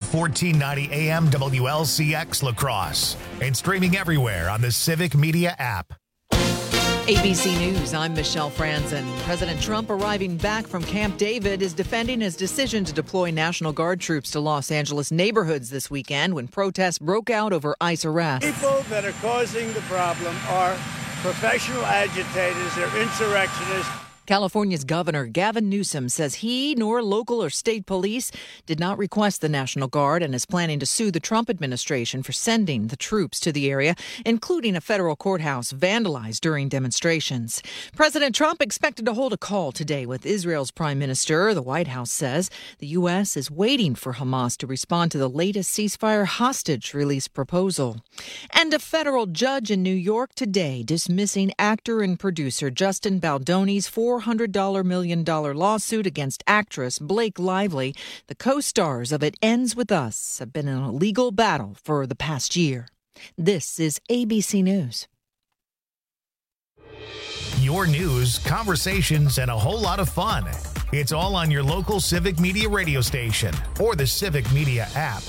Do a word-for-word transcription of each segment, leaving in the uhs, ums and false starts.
fourteen ninety A M W L C X La Crosse and streaming everywhere on the Civic Media app. A B C News, I'm Michelle Franzen. President Trump, arriving back from Camp David, is defending his decision to deploy National Guard troops to Los Angeles neighborhoods this weekend when protests broke out over ICE arrests. People that are causing the problem are professional agitators, they're insurrectionists. California's Governor Gavin Newsom says he nor local or state police did not request the National Guard and is planning to sue the Trump administration for sending the troops to the area, including a federal courthouse vandalized during demonstrations. President Trump expected to hold a call today with Israel's prime minister. The White House says the U S is waiting for Hamas to respond to the latest ceasefire hostage release proposal. And a federal judge in New York today dismissing actor and producer Justin Baldoni's four hundred million dollars lawsuit against actress Blake Lively. The co-stars of It Ends With Us have been in a legal battle for the past year. This is A B C News. Your news, conversations, and a whole lot of fun. It's all on your local Civic Media radio station or the Civic Media app.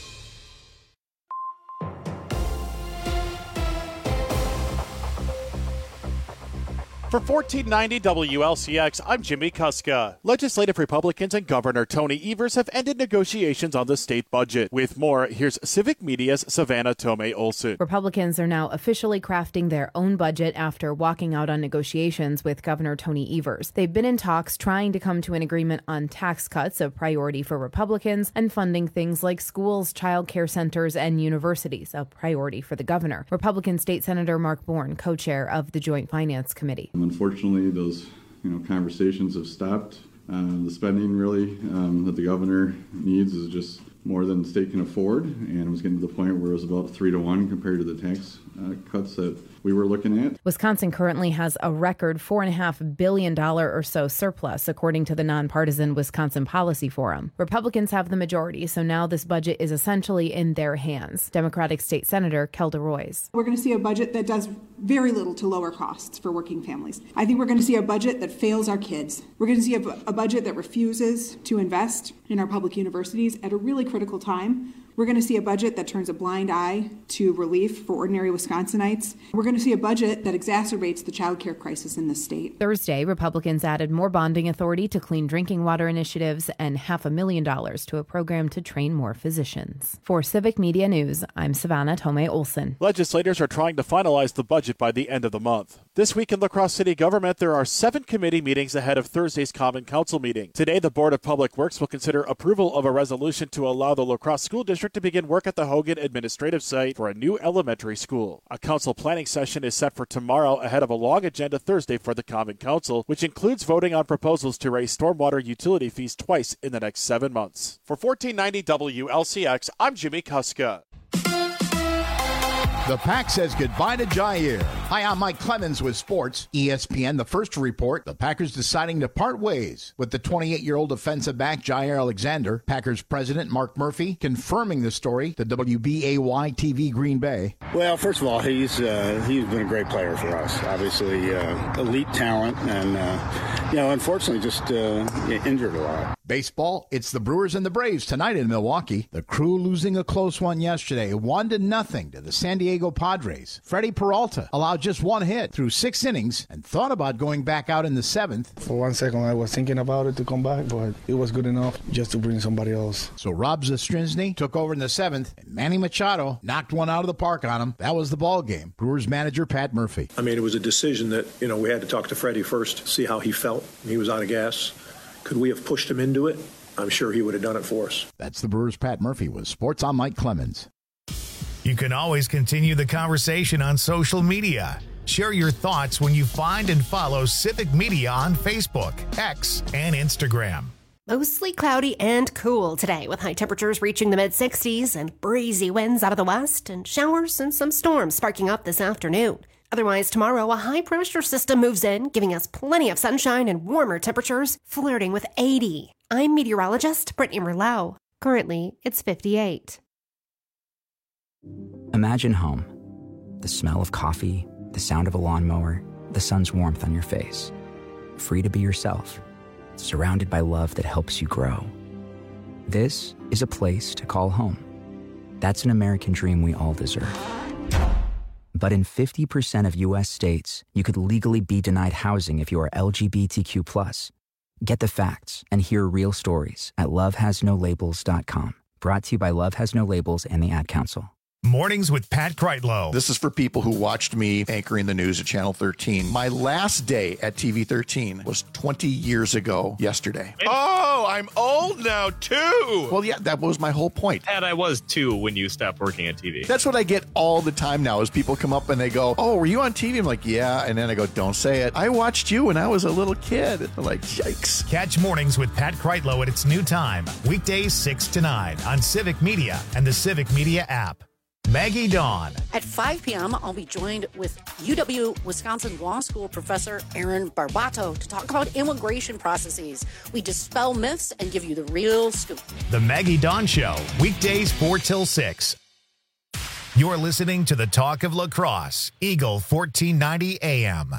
For fourteen ninety W L C X, I'm Jimmy Kuska. Legislative Republicans and Governor Tony Evers have ended negotiations on the state budget. With more, here's Civic Media's Savannah Tomei Olson. Republicans are now officially crafting their own budget after walking out on negotiations with Governor Tony Evers. They've been in talks trying to come to an agreement on tax cuts, a priority for Republicans, and funding things like schools, child care centers, and universities, a priority for the governor. Republican State Senator Mark Bourne, co-chair of the Joint Finance Committee. Unfortunately, those you know conversations have stopped. Uh, the spending really um, that the governor needs is just more than the state can afford, and it was getting to the point where it was about three to one compared to the tax uh, cuts that we were looking at. Wisconsin currently has a record four and a half billion dollar or so surplus, according to the nonpartisan Wisconsin Policy Forum. Republicans have the majority, so now this budget is essentially in their hands. Democratic State Senator Kelda Roys. We're going to see a budget that does very little to lower costs for working families. I think we're going to see a budget that fails our kids. We're going to see a, a budget that refuses to invest in our public universities at a really critical time. We're going to see a budget that turns a blind eye to relief for ordinary Wisconsinites. We're going to see a budget that exacerbates the child care crisis in the state. Thursday, Republicans added more bonding authority to clean drinking water initiatives and half a million dollars to a program to train more physicians. For Civic Media News, I'm Savannah Tomei Olson. Legislators are trying to finalize the budget by the end of the month. This week in La Crosse City government, there are seven committee meetings ahead of Thursday's Common Council meeting. Today, the Board of Public Works will consider approval of a resolution to allow the La Crosse School District to begin work at the Hogan administrative site for a new elementary school. A council planning session is set for tomorrow ahead of a long agenda Thursday for the Common Council, which includes voting on proposals to raise stormwater utility fees twice in the next seven months. For fourteen ninety W L C X, I'm Jimmy Kuska. The Pack says goodbye to Jair. Hi, I'm Mike Clemens with sports. E S P N, the first to report the Packers deciding to part ways with the twenty-eight-year-old defensive back Jair Alexander. Packers president Mark Murphy confirming the story to W B A Y T V Green Bay. Well, first of all, he's uh, he's been a great player for us. Obviously, uh, elite talent, and uh, you know, unfortunately, just uh, injured a lot. Baseball, it's the Brewers and the Braves tonight in Milwaukee. The Crew losing a close one yesterday, one to nothing to the San Diego Padres. Freddie Peralta allowed just one hit through six innings and thought about going back out in the seventh. For one second, I was thinking about it to come back, but it was good enough just to bring somebody else. So Rob Zastrinsky took over in the seventh, and Manny Machado knocked one out of the park on him. That was the ball game. Brewers manager Pat Murphy. I mean, it was a decision that, you know, we had to talk to Freddie first, see how he felt. He was out of gas. Could we have pushed him into it? I'm sure he would have done it for us. That's the Brewers' Pat Murphy with Sports. I'm Mike Clemens. You can always continue the conversation on social media. Share your thoughts when you find and follow Civic Media on Facebook, X, and Instagram. Mostly cloudy and cool today, with high temperatures reaching the mid-sixties and breezy winds out of the west and showers and some storms sparking up this afternoon. Otherwise, tomorrow, a high-pressure system moves in, giving us plenty of sunshine and warmer temperatures, flirting with eighty. I'm meteorologist Brittany Merlot. Currently, it's fifty-eight. Imagine home. The smell of coffee, the sound of a lawnmower, the sun's warmth on your face. Free to be yourself, surrounded by love that helps you grow. This is a place to call home. That's an American dream we all deserve. But in fifty percent of U S states, you could legally be denied housing if you are L G B T Q plus. Get the facts and hear real stories at love has no labels dot com. Brought to you by Love Has No Labels and the Ad Council. Mornings with Pat Kreitlow. This is for people who watched me anchoring the news at Channel thirteen. My last day at T V thirteen was twenty years ago yesterday. Oh, I'm old now, too. Well, yeah, that was my whole point. Pat, I was, too, when you stopped working at T V. That's what I get all the time now is people come up and they go, oh, were you on T V? I'm like, yeah. And then I go, don't say it. I watched you when I was a little kid. They're like, yikes. Catch Mornings with Pat Kreitlow at its new time. Weekdays six to nine on Civic Media and the Civic Media app. Maggie Dawn. At five p.m., I'll be joined with U W-Wisconsin Law School professor Aaron Barbato to talk about immigration processes. We dispel myths and give you the real scoop. The Maggie Dawn Show, weekdays four till six. You're listening to the Talk of La Crosse, Eagle fourteen ninety A M.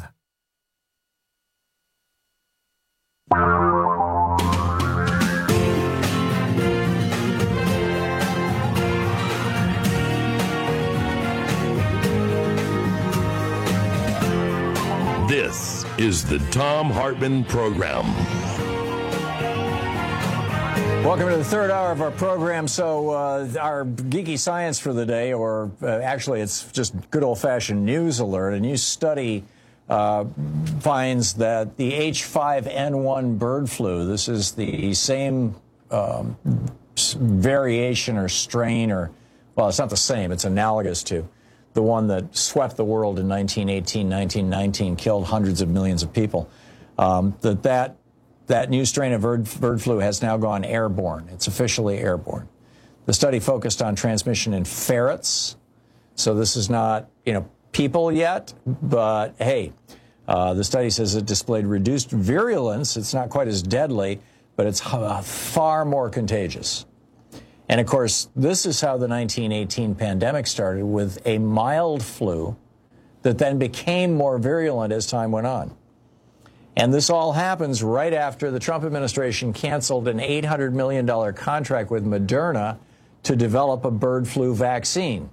This is the Thom Hartmann Program. Welcome to the third hour of our program. So uh, our geeky science for the day, or uh, actually it's just good old-fashioned news alert. A new study uh, finds that the H five N one bird flu, this is the same um, variation or strain, or, well, it's not the same, it's analogous to the one that swept the world in nineteen eighteen, nineteen nineteen, killed hundreds of millions of people, um, that, that that new strain of bird, bird flu has now gone airborne. It's officially airborne. The study focused on transmission in ferrets. So this is not, you know, people yet, but hey, uh, the study says it displayed reduced virulence. It's not quite as deadly, but it's uh, far more contagious. And, of course, this is how the nineteen eighteen pandemic started, with a mild flu that then became more virulent as time went on. And this all happens right after the Trump administration canceled an eight hundred million dollars contract with Moderna to develop a bird flu vaccine.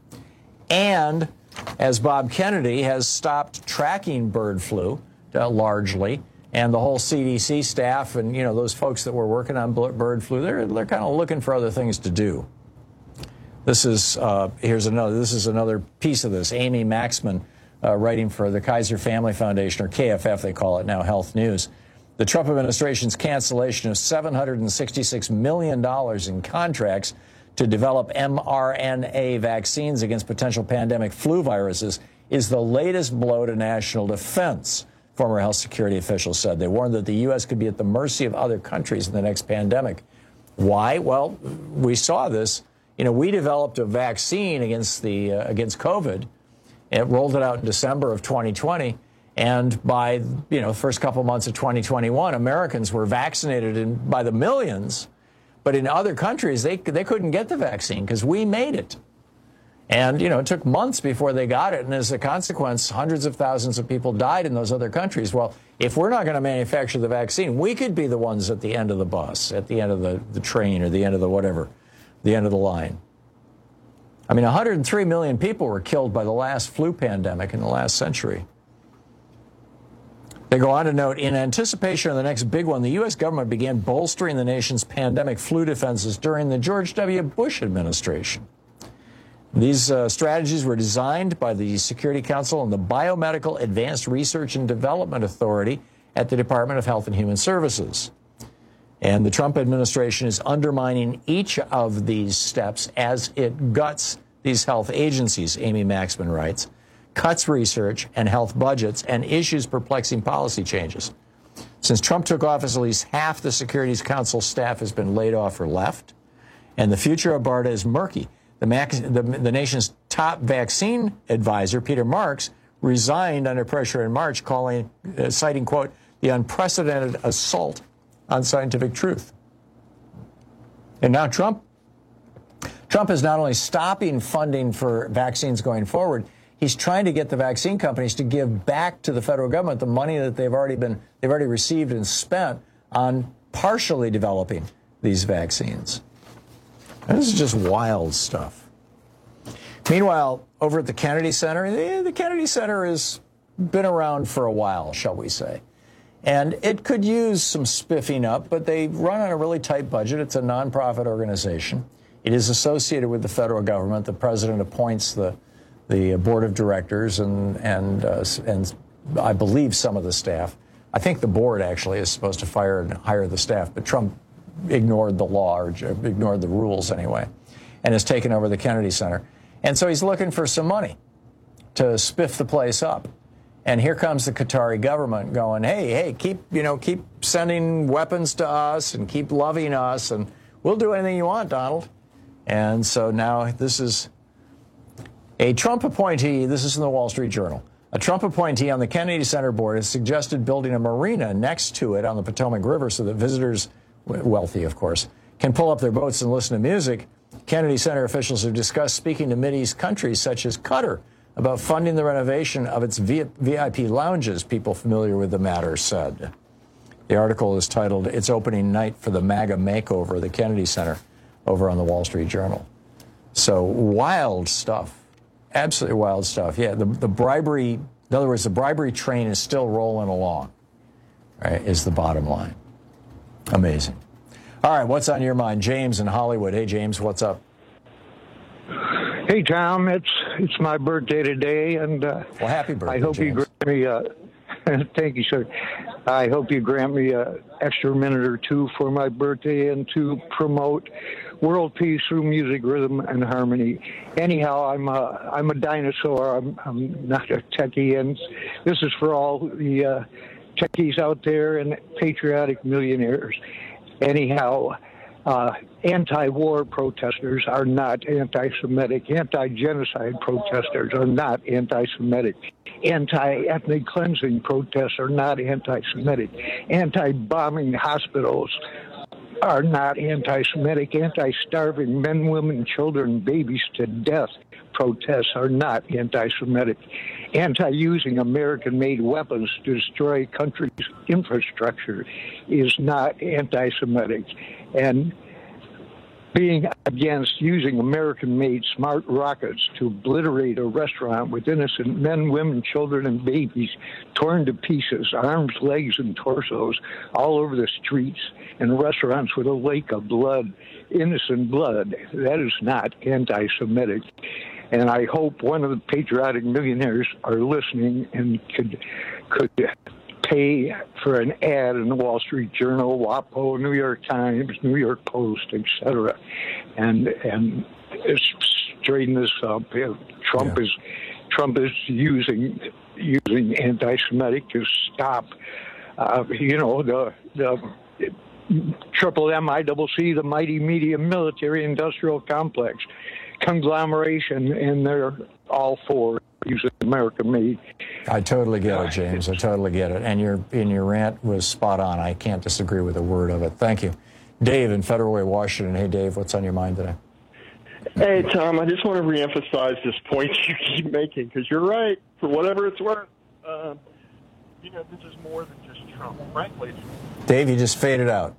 And as Bob Kennedy has stopped tracking bird flu uh, largely, and the whole C D C staff and, you know, those folks that were working on bird flu, they're, they're kind of looking for other things to do. This is, uh, here's another, this is another piece of this. Amy Maxman, uh, writing for the Kaiser Family Foundation, or K F F they call it now, Health News. The Trump administration's cancellation of seven hundred sixty-six million dollars in contracts to develop mRNA vaccines against potential pandemic flu viruses is the latest blow to national defense, former health security officials said. They warned that the U S could be at the mercy of other countries in the next pandemic. Why? Well, we saw this. You know, we developed a vaccine against the uh, against COVID. It rolled it out in December of twenty twenty. And by, you know, the first couple months of twenty twenty-one, Americans were vaccinated in, by the millions. But in other countries, they they couldn't get the vaccine because we made it. And, you know, it took months before they got it. And as a consequence, hundreds of thousands of people died in those other countries. Well, if we're not going to manufacture the vaccine, we could be the ones at the end of the bus, at the end of the, the train, or the end of the whatever, the end of the line. I mean, one hundred three million people were killed by the last flu pandemic in the last century. They go on to note, in anticipation of the next big one, the U S government began bolstering the nation's pandemic flu defenses during the George W. Bush administration. These uh, strategies were designed by the Security Council and the Biomedical Advanced Research and Development Authority at the Department of Health and Human Services. And the Trump administration is undermining each of these steps as it guts these health agencies, Amy Maxman writes, cuts research and health budgets, and issues perplexing policy changes. Since Trump took office, at least half the Security Council staff has been laid off or left, and the future of BARDA is murky. The, Max, the, the nation's top vaccine advisor, Peter Marks, resigned under pressure in March, calling, uh, citing, quote, the unprecedented assault on scientific truth. And now Trump, Trump is not only stopping funding for vaccines going forward, he's trying to get the vaccine companies to give back to the federal government the money that they've already been, they've already received and spent on partially developing these vaccines. This is just wild stuff. Meanwhile, over at the Kennedy Center, the, the Kennedy Center has been around for a while, shall we say. And it could use some spiffing up, but they run on a really tight budget. It's a nonprofit organization. It is associated with the federal government. The president appoints the the board of directors and and uh, and I believe some of the staff. I think the board actually is supposed to fire and hire the staff, but Trump ignored the law or ignored the rules anyway, and has taken over the Kennedy Center. And so he's looking for some money to spiff the place up. And here comes the Qatari government going, hey, hey, keep, you know, keep sending weapons to us and keep loving us, and we'll do anything you want, Donald. And so now this is a Trump appointee. This is in the Wall Street Journal. A Trump appointee on the Kennedy Center board has suggested building a marina next to it on the Potomac River so that visitors, wealthy of course, can pull up their boats and listen to music. Kennedy Center officials have discussed speaking to Mideast countries such as Qatar about funding the renovation of its V I P lounges, people familiar with the matter said. The article is titled, It's Opening Night for the MAGA Makeover of the Kennedy Center, over on the Wall Street Journal. So wild stuff. Absolutely wild stuff. Yeah, the, the bribery, in other words, the bribery train is still rolling along, right, is the bottom line. Amazing. All right, what's on your mind? James in Hollywood. Hey, James, what's up? Hey, Tom, it's it's my birthday today, and uh, well, happy birthday, I hope James. you grant me. Uh, thank you, sir. I hope you grant me an extra minute or two for my birthday and to promote world peace through music, rhythm, and harmony. Anyhow, I'm a I'm a dinosaur. I'm I'm not a techie, and this is for all the uh, techies out there and patriotic millionaires. Anyhow. Uh, anti-war protesters are not anti-Semitic. Anti-genocide protesters are not anti-Semitic. Anti-ethnic cleansing protests are not anti-Semitic. Anti-bombing hospitals are not anti-Semitic. Anti-starving men, women, children, babies to death protests are not anti-Semitic. Anti-using American-made weapons to destroy countries' infrastructure is not anti-Semitic. And being against using American-made smart rockets to obliterate a restaurant with innocent men, women, children, and babies torn to pieces, arms, legs, and torsos all over the streets and restaurants with a lake of blood, innocent blood, that is not anti-Semitic. And I hope one of the patriotic millionaires are listening and could could pay for an ad in the Wall Street Journal, WAPO, New York Times, New York Post, et cetera, and and straighten this up. Trump yeah. is Trump is using using anti-Semitic to stop, uh, you know, the the triple M I C C, the mighty media military industrial complex conglomeration, and they're all for using American-made. I totally get it, James. I totally get it. And your and your rant was spot on. I can't disagree with a word of it. Thank you. Dave in Federal Way, Washington. Hey, Dave, what's on your mind today? Hey, Tom, I just want to reemphasize this point you keep making, because you're right, for whatever it's worth. Uh, you know, this is more than just Trump, frankly. Dave, you just faded out.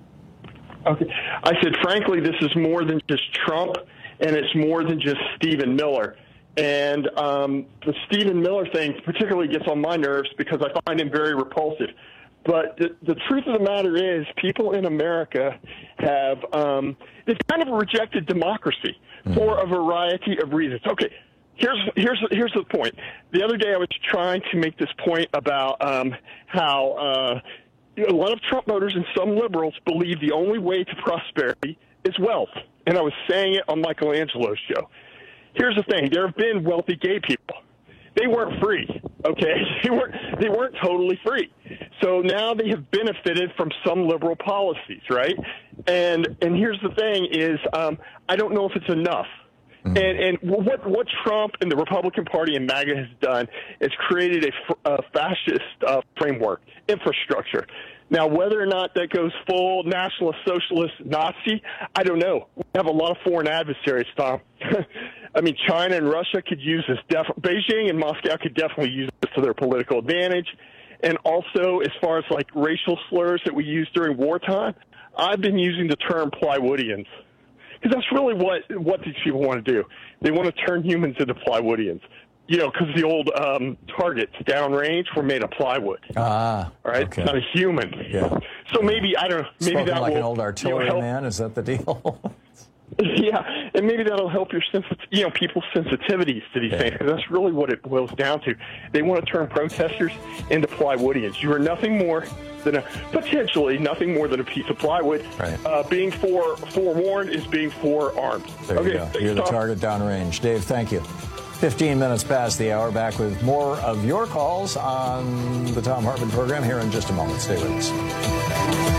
Okay. I said, frankly, this is more than just Trump, and it's more than just Stephen Miller. And um, the Stephen Miller thing particularly gets on my nerves because I find him very repulsive. But the, the truth of the matter is people in America have um, they've kind of rejected democracy for a variety of reasons. Okay, here's here's here's the point. The other day I was trying to make this point about um, how uh, you know, a lot of Trump voters and some liberals believe the only way to prosperity is wealth. And I was saying it on Michelangelo's show. Here's the thing. There have been wealthy gay people. They weren't free, okay? They weren't, they weren't totally free. So now they have benefited from some liberal policies, right? And and here's the thing is um, I don't know if it's enough. Mm-hmm. And and what what Trump and the Republican Party and MAGA has done is created a, a fascist uh, framework, infrastructure. Now, whether or not that goes full nationalist, socialist, Nazi, I don't know. We have a lot of foreign adversaries, Tom. I mean, China and Russia could use this. Def- Beijing and Moscow could definitely use this to their political advantage. And also, as far as, like, racial slurs that we used during wartime, I've been using the term Plywoodians Because that's really what what these people want to do. They want to turn humans into Plywoodians. You know, because the old um, targets downrange were made of plywood. Ah, all right, okay. It's not a human. Yeah. So maybe I don't know. Maybe Spoken that like will, an old artillery you know, help. man. Is that the deal? Yeah, and maybe that'll help your sensi- you know, people's sensitivities to these Yeah. things. Because that's really what it boils down to. They want to turn protesters into Plywoodians. You are nothing more than a potentially nothing more than a piece of plywood. Right. Uh, being fore forewarned is being forearmed. There okay, you go. thanks, You're the Tom. target downrange. Dave, thank you. fifteen minutes past the hour. Back with more of your calls on the Thom Hartmann program here in just a moment. Stay with us.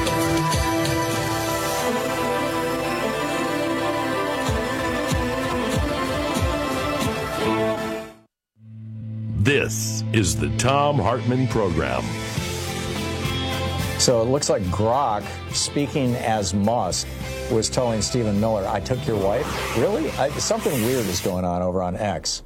This is the Thom Hartmann Program. So it looks like Grok, speaking as Musk, was telling Stephen Miller, I took your wife? Really? I, something weird is going on over on X.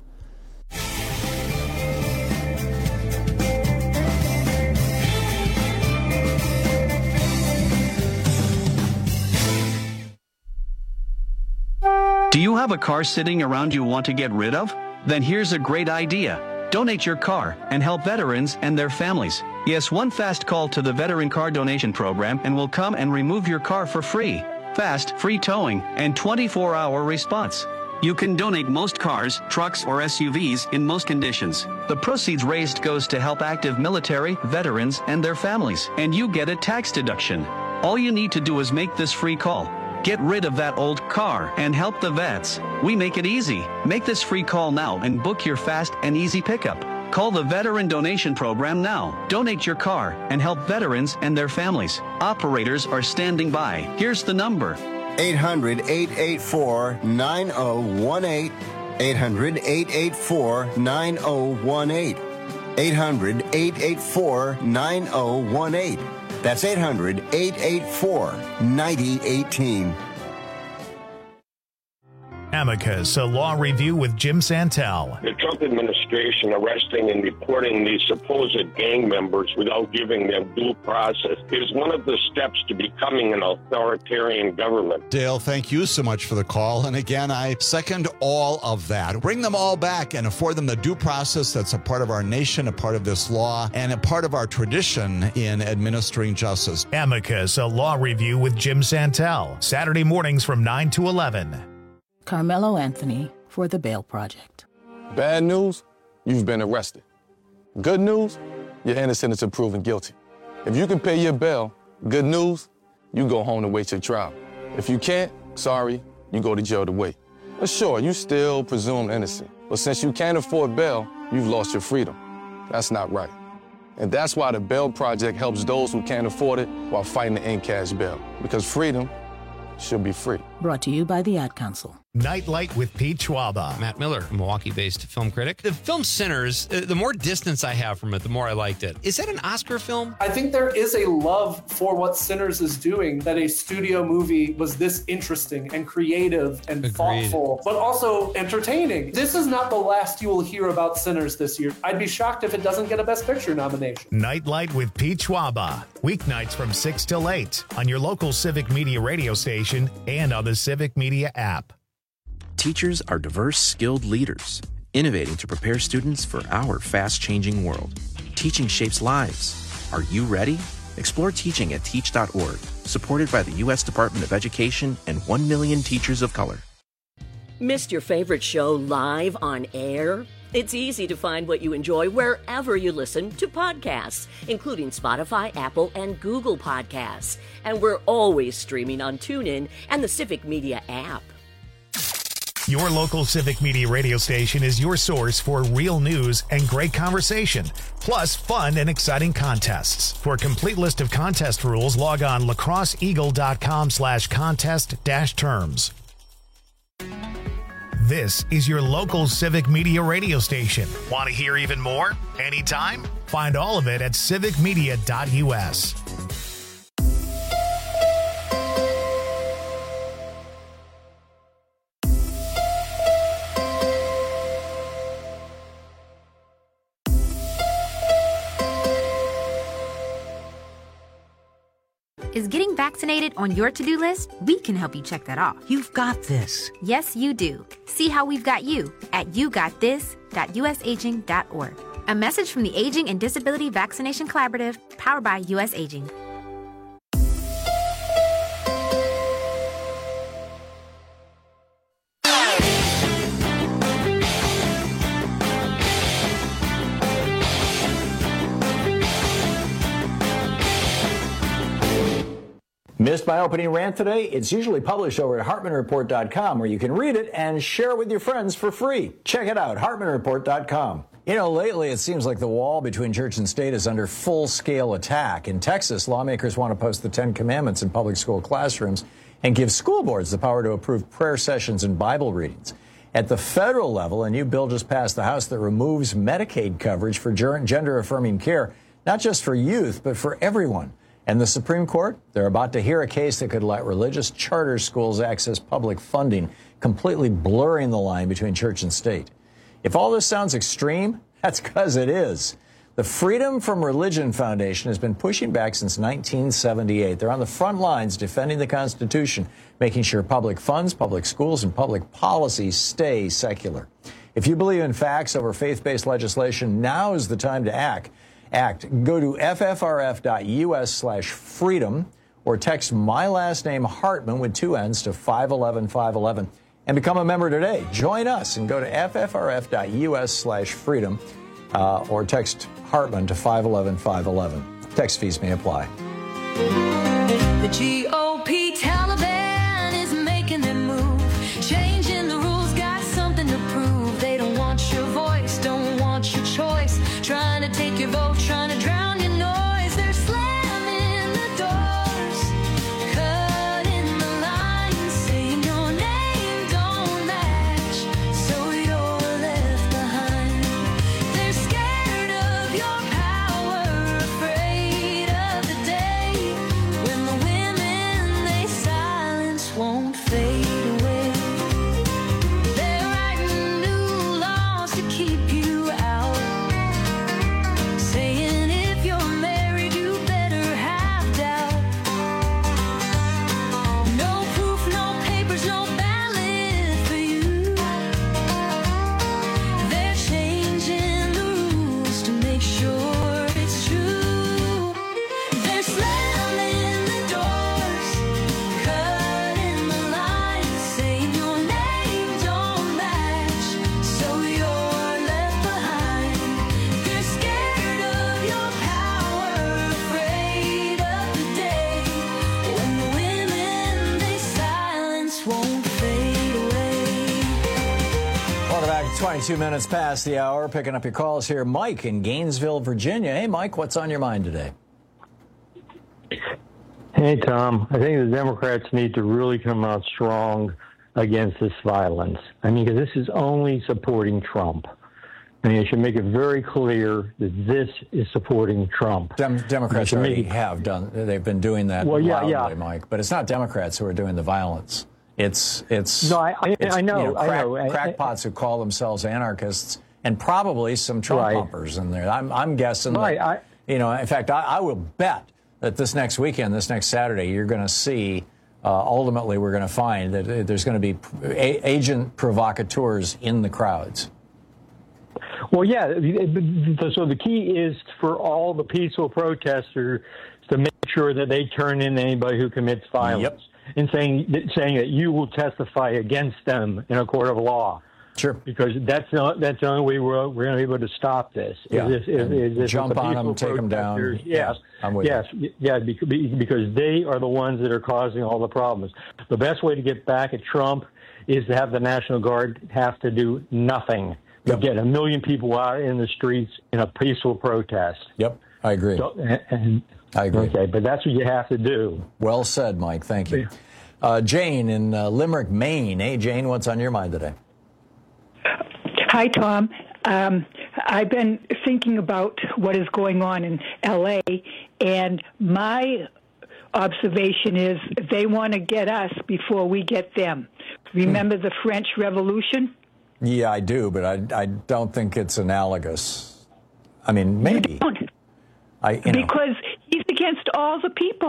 Do you have a car sitting around you want to get rid of? Then here's a great idea. Donate your car and help veterans and their families. Yes, one fast call to the Veteran Car Donation Program and we'll come and remove your car for free. Fast, free towing, and twenty-four hour response. You can donate most cars, trucks, or S U Vs in most conditions. The proceeds raised goes to help active military, veterans, and their families, and you get a tax deduction. All you need to do is make this free call. Get rid of that old car and help the vets. We make it easy. Make this free call now and book your fast and easy pickup. Call the Veteran Donation Program now. Donate your car and help veterans and their families. Operators are standing by. Here's the number. eight hundred, eight eight four, nine oh one eight. eight hundred, eight eight four, nine oh one eight. eight hundred, eight eight four, nine oh one eight. That's eight hundred, eight eight four, nine oh one eight. Amicus, a law review with Jim Santel. The Trump administration arresting and deporting these supposed gang members without giving them due process is one of the steps to becoming an authoritarian government. Dale, thank you so much for the call. And again, I second all of that. Bring them all back and afford them the due process that's a part of our nation, a part of this law, and a part of our tradition in administering justice. Amicus, a law review with Jim Santel. Saturday mornings from nine to eleven. Carmelo Anthony for The Bail Project. Bad news, you've been arrested. Good news, you're innocent until proven guilty. If you can pay your bail, good news, you go home to wait your trial. If you can't, sorry, you go to jail to wait. But sure, you still presumed innocent. But since you can't afford bail, you've lost your freedom. That's not right. And that's why the Bail Project helps those who can't afford it while fighting to end cash bail. Because freedom should be free. Brought to you by the Ad Council. Nightlight with Pete Schwaba. Matt Miller, a Milwaukee-based film critic. The film Sinners, uh, the more distance I have from it, the more I liked it. Is that an Oscar film? I think there is a love for what Sinners is doing, that a studio movie was this interesting and creative and Agreed. thoughtful, but also entertaining. This is not the last you will hear about Sinners this year. I'd be shocked if it doesn't get a Best Picture nomination. Nightlight with Pete Schwaba. Weeknights from six till eight on your local Civic Media radio station and on the Civic Media app. Teachers are diverse, skilled leaders, innovating to prepare students for our fast-changing world. Teaching shapes lives. Are you ready? Explore teaching at teach dot org, supported by the U S Department of Education and one million teachers of color. Missed your favorite show live on air? It's easy to find what you enjoy wherever you listen to podcasts, including Spotify, Apple, and Google Podcasts. And we're always streaming on TuneIn and the Civic Media app. Your local Civic Media radio station is your source for real news and great conversation, plus fun and exciting contests. For a complete list of contest rules, log on lacrosseeagle.com slash contest dash terms. This is your local Civic Media radio station. Want to hear even more? Anytime? Find all of it at civic media dot u s. Is getting vaccinated on your to-do list? We can help you check that off. You've got this. Yes, you do. See how we've got you at you got this dot u s aging dot org. A message from the Aging and Disability Vaccination Collaborative, powered by U S Aging. Missed my opening rant today? It's usually published over at hartman report dot com, where you can read it and share it with your friends for free. Check it out, hartman report dot com. You know, lately it seems like the wall between church and state is under full-scale attack. In Texas, lawmakers want to post the Ten Commandments in public school classrooms and give school boards the power to approve prayer sessions and Bible readings. At the federal level, a new bill just passed the House that removes Medicaid coverage for gender-affirming care, not just for youth, but for everyone. And the Supreme Court, they're about to hear a case that could let religious charter schools access public funding, completely blurring the line between church and state. If all this sounds extreme, that's because it is. The Freedom from Religion Foundation has been pushing back since nineteen seventy-eight. They're on the front lines defending the Constitution, making sure public funds, public schools, and public policies stay secular. If you believe in facts over faith-based legislation, now is the time to act. Act. Go to f f r f dot u s slash freedom or text my last name Hartman with two N's to five one one five one one and become a member today. Join us and go to f f r f dot u s slash freedom uh, or text Hartman to five one one five one one. Text fees may apply. The G O P Taliban is making them move, changing the rules, got something to prove. They don't want your voice, don't want your choice, trying to take your vote, trying to drown your noise. They're slamming the doors, cutting the lines, saying your name don't match, so you're left behind. They're scared of your power, afraid of the day when the women they silence won't fade away. They're writing new laws to keep you out, saying if you're married, you better have doubt. No proof, no papers, no ballot for you. They're changing the rules to make sure it's true. They're slamming the doors, cutting the lines, saying your name don't match, so you're left behind. They're scared of your power, afraid of the day when the women they silence won't fade away. Welcome back. twenty-two minutes past the hour. Picking up your calls here. Mike in Gainesville, Virginia. Hey, Mike, what's on your mind today? Hey, Tom. I think the Democrats need to really come out strong against this violence. I mean, because this is only supporting Trump. I mean, you should make it very clear that this is supporting Trump. Dem- Democrats You should already make it- have done. They've been doing that Well, yeah, loudly, yeah. Mike. But it's not Democrats who are doing the violence. It's it's. No, I- I- it's, I know, You know, I crack, know. I- I- crackpots who call themselves anarchists, and probably some Trump Right. pumpers in there. I'm I'm guessing. Right, That, I- you know, in fact, I, I will bet that this next weekend, this next Saturday, you're going to see. Uh, ultimately, we're going to find that uh, there's going to be a- agent provocateurs in the crowds. Well, yeah. So the key is for all the peaceful protesters to make sure that they turn in anybody who commits violence, and saying saying that you will testify against them in a court of law. Sure. Because that's not that's the only way we're we're going to be able to stop this. Yeah. Is, is, And is, is jump the on 'em, peaceful take 'em down. protesters- Yeah, Yes. I'm with yes. Yeah. Because, because they are the ones that are causing all the problems. The best way to get back at Trump is to have the National Guard have to do nothing. To get a million people out in the streets in a peaceful protest. Yep, I agree. So, and, and, I agree. Okay, but that's what you have to do. Well said, Mike. Thank you. Uh, Jane in uh, Limerick, Maine. Hey, Jane, what's on your mind today? Hi, Tom. Um, I've been thinking about what is going on in L A, and my observation is they want to get us before we get them. Remember the French Revolution? Yeah, I do, but I, I don't think it's analogous. I mean, maybe. You don't. I, you know. Because he's against all the people.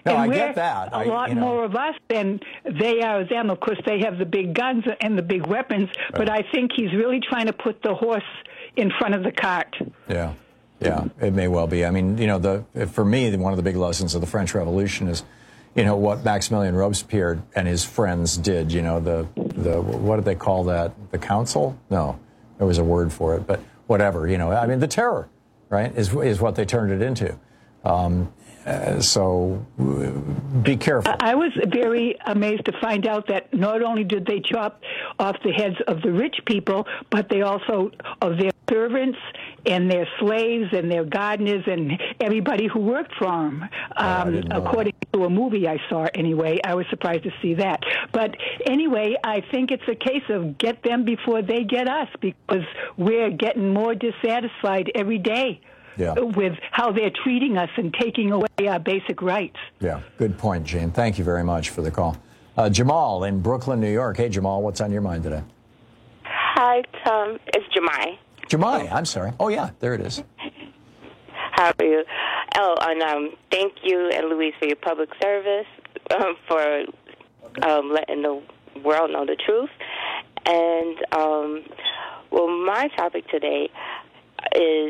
No, and I we're get that. A I, lot you know. more of us than they are them. Of course, they have the big guns and the big weapons, right. But I think he's really trying to put the horse in front of the cart. Yeah, yeah, it may well be. I mean, you know, the for me, one of the big lessons of the French Revolution is, you know, what Maximilien Robespierre and his friends did. You know, the the what did they call that? The council? No, there was a word for it, but whatever. You know, I mean, the terror, right, is is what they turned it into. Um, Uh, so uh, be careful. I was very amazed to find out that not only did they chop off the heads of the rich people, but they also of their servants and their slaves and their gardeners and everybody who worked for them. Um, according to a movie I saw anyway, I was surprised to see that. But anyway, I think it's a case of get them before they get us, because we're getting more dissatisfied every day. Yeah. With how they're treating us and taking away our basic rights. Yeah, good point, Jean. Thank you very much for the call. Uh, Jamal in Brooklyn, New York. Hey, Jamal, what's on your mind today? Hi, Tom. It's Jemai. Jemai, I'm sorry. Oh, yeah, there it is. How are you? Oh, and um, thank you and Louise for your public service, um, for um, letting the world know the truth. And, um, well, my topic today is...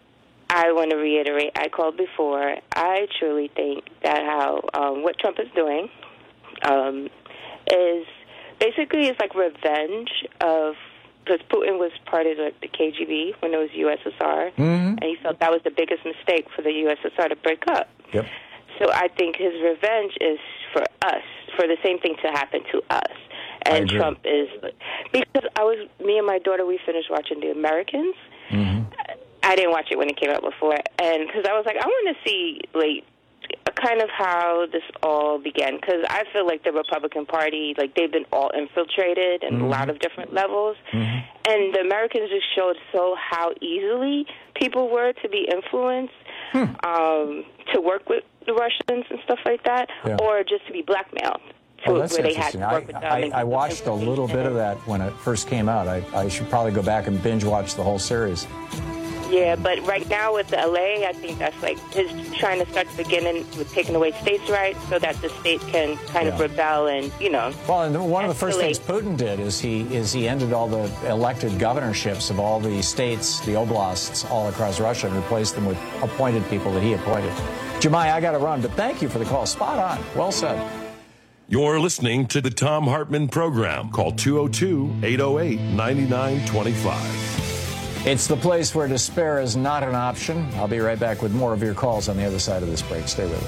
I want to reiterate, I called before, I truly think that how um, what Trump is doing um, is basically it's like revenge of, because Putin was part of the, the K G B when it was U S S R, mm-hmm. and he felt that was the biggest mistake for the U S S R to break up. Yep. So I think his revenge is for us, for the same thing to happen to us. And Trump is, because I was, me and my daughter, we finished watching The Americans. Mm-hmm. I didn't watch it when it came out before, and because I was like, I want to see, like, kind of how this all began, because I feel like the Republican Party, like, they've been all infiltrated in mm-hmm. a lot of different levels, mm-hmm. and the Americans just showed so how easily people were to be influenced, hmm. um, to work with the Russians and stuff like that, yeah. or just to be blackmailed. Oh, that's where they had to work with them I, I, I watched a little bit of that when it first came out. I, I should probably go back and binge watch the whole series. Yeah, but right now with the L A, I think that's like his trying to start the beginning with taking away states' rights so that the state can kind yeah. of rebel and, you know. Well, and one of the first escalate. things Putin did is he is he ended all the elected governorships of all the states, the oblasts, all across Russia, and replaced them with appointed people that he appointed. Jemai, I got to run, but thank you for the call. Spot on. Well said. You're listening to the Tom Hartman Program. Call two oh two, eight oh eight, nine nine two five. It's the place where despair is not an option. I'll be right back with more of your calls on the other side of this break. Stay with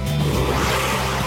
us.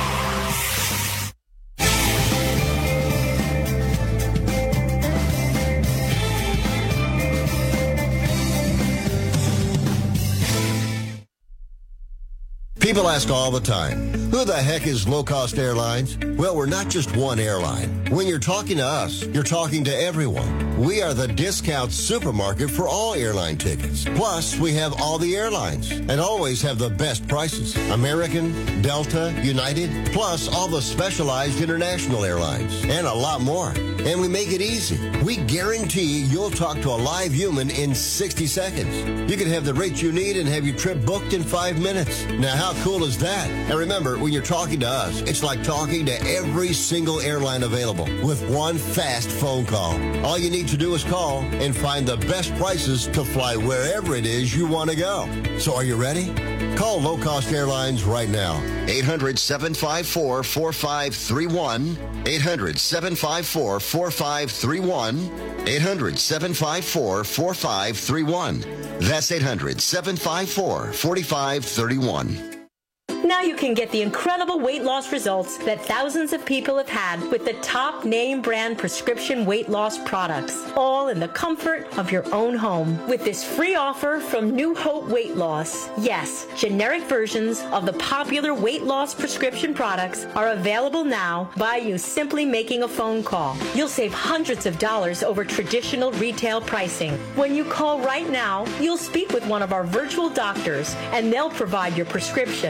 People ask all the time, who the heck is Low Cost Airlines? Well, we're not just one airline. When you're talking to us, you're talking to everyone. We are the discount supermarket for all airline tickets. Plus, we have all the airlines and always have the best prices. American, Delta, United, plus all the specialized international airlines and a lot more. And we make it easy. We guarantee you'll talk to a live human in sixty seconds. You can have the rates you need and have your trip booked in five minutes. Now, how cool is that? And remember, when you're talking to us, it's like talking to every single airline available with one fast phone call. All you need to do is call and find the best prices to fly wherever it is you want to go. So are you ready? Call Low Cost Airlines right now. eight hundred, seven five four, four five three one. eight hundred, seven five four, four five three one. eight hundred, seven five four, four five three one. That's eight hundred, seven five four, four five three one. Now you can get the incredible weight loss results that thousands of people have had with the top name brand prescription weight loss products, all in the comfort of your own home. With this free offer from New Hope Weight Loss, yes, generic versions of the popular weight loss prescription products are available now by you simply making a phone call. You'll save hundreds of dollars over traditional retail pricing. When you call right now, you'll speak with one of our virtual doctors and they'll provide your prescription and will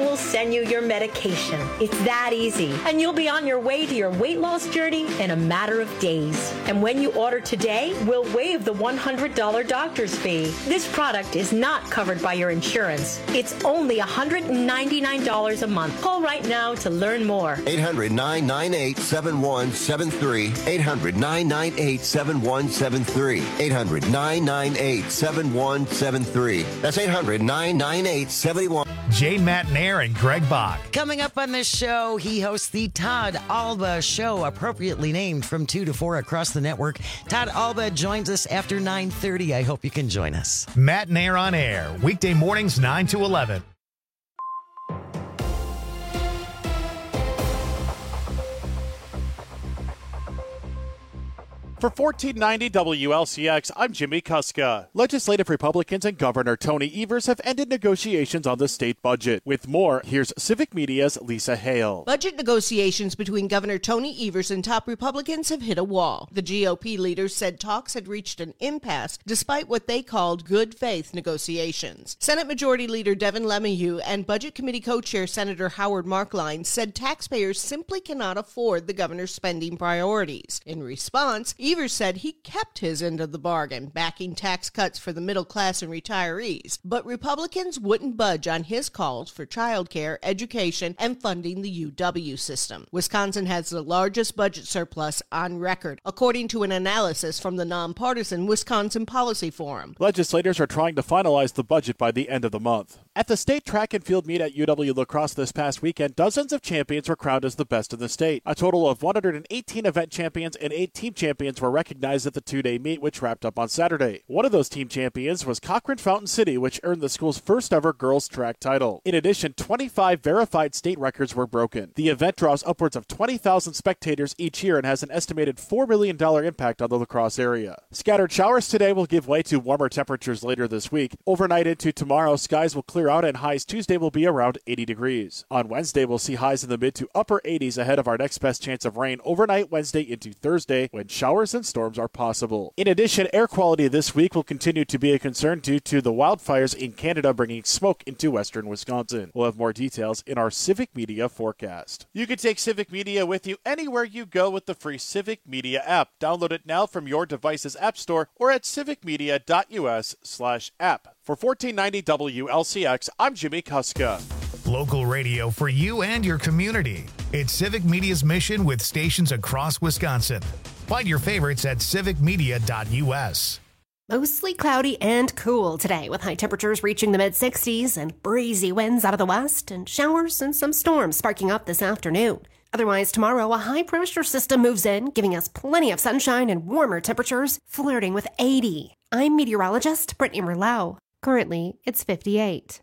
will send you your medication. It's that easy. And you'll be on your way to your weight loss journey in a matter of days. And when you order today, we'll waive the one hundred dollars doctor's fee. This product is not covered by your insurance. It's only one hundred ninety-nine dollars a month. Call right now to learn more. eight hundred, nine nine eight, seven one seven three. eight hundred, nine nine eight, seven one seven three. eight hundred, nine nine eight, seven one seven three. That's eight hundred, nine nine eight, seven one. Jane Matnair and Greg Bach. Coming up on this show, he hosts the Todd Alba Show, appropriately named from two to four across the network. Todd Alba joins us after nine thirty. I hope you can join us. Matnair on air, weekday mornings nine to eleven. For fourteen ninety W L C X, I'm Jimmy Kuska. Legislative Republicans and Governor Tony Evers have ended negotiations on the state budget. With more, here's Civic Media's Lisa Hale. Budget negotiations between Governor Tony Evers and top Republicans have hit a wall. The G O P leaders said talks had reached an impasse despite what they called good faith negotiations. Senate Majority Leader Devin LeMahieu and Budget Committee co-chair Senator Howard Marklein said taxpayers simply cannot afford the governor's spending priorities. In response, Evers said he kept his end of the bargain, backing tax cuts for the middle class and retirees, but Republicans wouldn't budge on his calls for child care, education, and funding the U W system. Wisconsin has the largest budget surplus on record, according to an analysis from the nonpartisan Wisconsin Policy Forum. Legislators are trying to finalize the budget by the end of the month. At the state track and field meet at U W La Crosse this past weekend, dozens of champions were crowned as the best in the state. A total of one hundred eighteen event champions and eight team champions were recognized at the two-day meet, which wrapped up on Saturday. One of those team champions was Cochrane Fountain City, which earned the school's first ever girls track title. In addition, twenty-five verified state records were broken. The event draws upwards of twenty thousand spectators each year and has an estimated four million dollars impact on the La Crosse area. Scattered showers today will give way to warmer temperatures later this week. Overnight into tomorrow, skies will clear out and highs Tuesday will be around eighty degrees. On Wednesday, we'll see highs in the mid to upper eighties ahead of our next best chance of rain overnight Wednesday into Thursday, when showers and storms are possible. In addition, air quality this week will continue to be a concern due to the wildfires in Canada bringing smoke into western Wisconsin. We'll have more details in our Civic Media forecast. You can take Civic Media with you anywhere you go with the free Civic Media app. Download it now from your device's app store or at civicmedia.us slash app. For fourteen ninety W L C X, I'm Jimmy Kuska. Local radio for you and your community. It's Civic Media's mission with stations across Wisconsin. Find your favorites at civic media dot U S. Mostly cloudy and cool today, with high temperatures reaching the mid sixties and breezy winds out of the west and showers and some storms sparking up this afternoon. Otherwise, tomorrow, a high-pressure system moves in, giving us plenty of sunshine and warmer temperatures, flirting with eighty. I'm meteorologist Brittany Merlot. Currently, it's fifty-eight.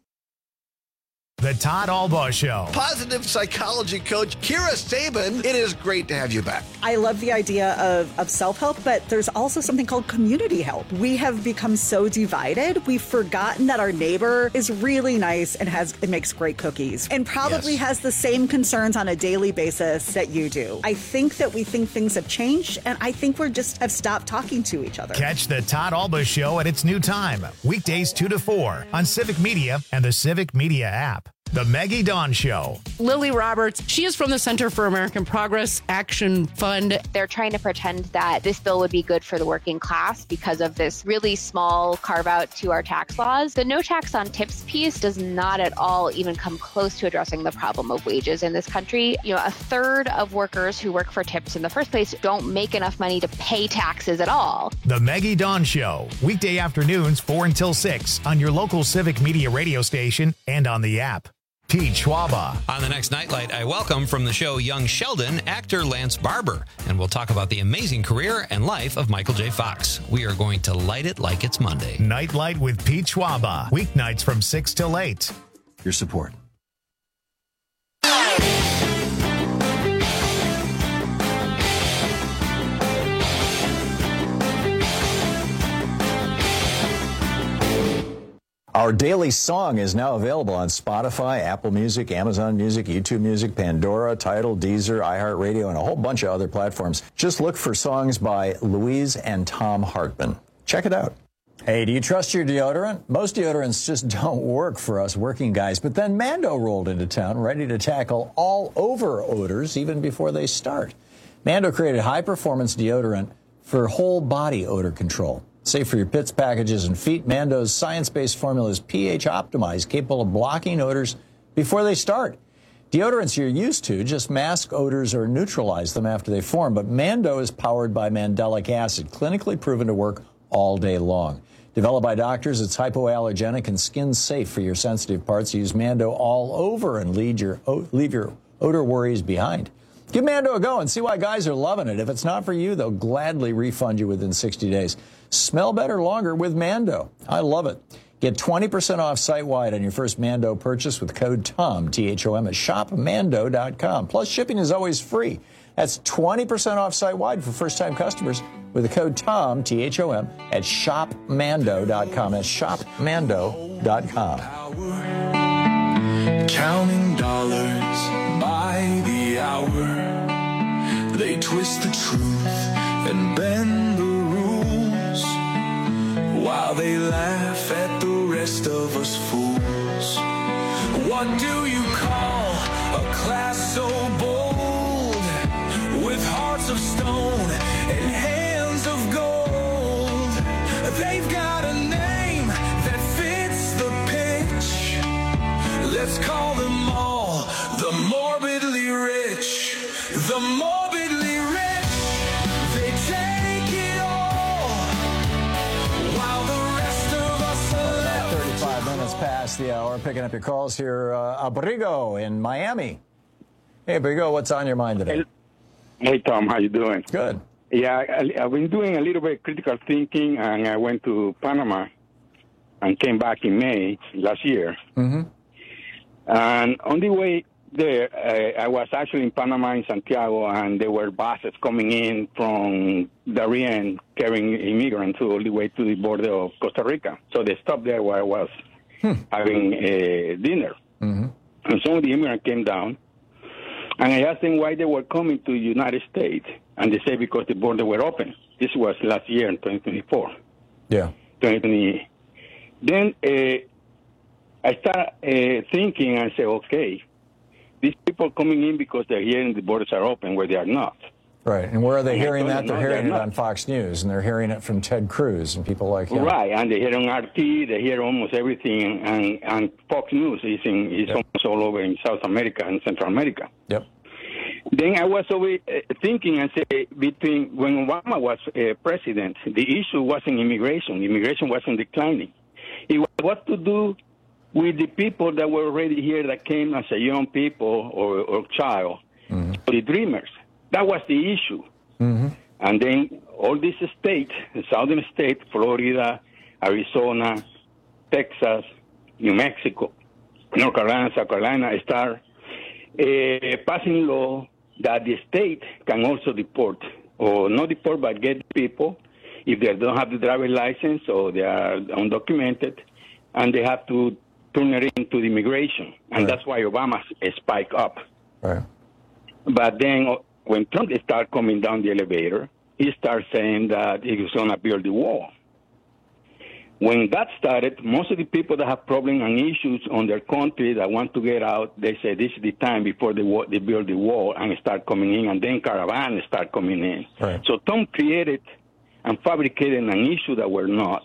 The Todd Alba Show. Positive psychology coach Kira Sabin, it is great to have you back. I love the idea of, of self-help, but there's also something called community help. We have become so divided, we've forgotten that our neighbor is really nice and has and makes great cookies and probably yes. has the same concerns on a daily basis that you do. I think that we think things have changed, and I think we're just have stopped talking to each other. Catch the Todd Alba Show at its new time, weekdays two to four on Civic Media and the Civic Media app. The Maggie Dawn Show. Lily Roberts, she is from the Center for American Progress Action Fund. They're trying to pretend that this bill would be good for the working class because of this really small carve out to our tax laws. The no tax on tips piece does not at all even come close to addressing the problem of wages in this country. You know, a third of workers who work for tips in the first place don't make enough money to pay taxes at all. The Maggie Dawn Show, weekday afternoons four until six on your local Civic Media radio station and on the app. Pete Schwaba. On the next Nightlight, I welcome from the show Young Sheldon, actor Lance Barber, and we'll talk about the amazing career and life of Michael J. Fox. We are going to light it like it's Monday. Nightlight with Pete Schwaba, weeknights from six till eight. Your support. Our daily song is now available on Spotify, Apple Music, Amazon Music, YouTube Music, Pandora, Tidal, Deezer, iHeartRadio, and a whole bunch of other platforms. Just look for songs by Louise and Tom Hartman. Check it out. Hey, do you trust your deodorant? Most deodorants just don't work for us working guys. But then Mando rolled into town, ready to tackle all over odors even before they start. Mando created high-performance deodorant for whole body odor control. Safe for your pits, packages, and feet, Mando's science-based formula is pH optimized, capable of blocking odors before they start. Deodorants you're used to just mask odors or neutralize them after they form, but Mando is powered by mandelic acid, clinically proven to work all day long. Developed by doctors, it's hypoallergenic and skin safe for your sensitive parts. Use Mando all over and leave your, leave your odor worries behind. Give Mando a go and see why guys are loving it. If it's not for you, they'll gladly refund you within sixty days. Smell better longer with Mando. I love it. Get twenty percent off site-wide on your first Mando purchase with code TOM, T H O M, at shop mando dot com. Plus, shipping is always free. That's twenty percent off site-wide for first-time customers with the code TOM, T H O M, at shop mando dot com. That's shop mando dot com. Counting dollars by the hour. They twist the truth and bend the rules while they laugh at the rest of us fools. What do you call a class so bold, with hearts of stone and hands of gold? They've got a name that fits the pitch. Let's call them all the morbidly rich. The morbidly rich. They take it all while the rest of us are left. thirty-five minutes past the hour. Picking up your calls here. Uh, Abrigo in Miami. Hey, Abrigo, what's on your mind today? Hey, Tom, how you doing? Good. Yeah, I, I've been doing a little bit of critical thinking, and I went to Panama and came back in May last year. Mm-hmm. And on the way there, uh, I was actually in Panama, in Santiago, and there were buses coming in from Darien carrying immigrants all the way to the border of Costa Rica. So they stopped there where I was hmm. having uh, dinner. Mm-hmm. And some of the immigrants came down, and I asked them why they were coming to the United States. And they said because the border were open. This was last year in twenty twenty-four. Yeah. twenty twenty. Then uh, I started uh, thinking and say, okay, these people coming in because they're hearing the borders are open where they are not. Right. And where are they and hearing that? They're no, hearing they're it on Fox News, and they're hearing it from Ted Cruz and people like him. Right. And they hear on R T, they hear almost everything. And, and Fox News is, in, is yep. almost all over in South America and Central America. Yep. Then I was over uh, thinking and say, between when Obama was uh, president, the issue wasn't immigration. Immigration wasn't declining. It was what to do with the people that were already here that came as a young people or, or child, mm-hmm. the dreamers. That was the issue. Mm-hmm. And then all these states, the southern states, Florida, Arizona, Texas, New Mexico, North Carolina, South Carolina, start uh, passing law that the state can also deport, or not deport, but get people if they don't have the driver's license or they are undocumented, and they have to turn it into the immigration. And right. that's why Obama spiked up. Right. But then when Trump started coming down the elevator, he started saying that he was going to build the wall. When that started, most of the people that have problems and issues on their country that want to get out, they say this is the time before they, they build the wall and start coming in, and then caravans start coming in. Right. So Trump created and fabricated an issue that we're not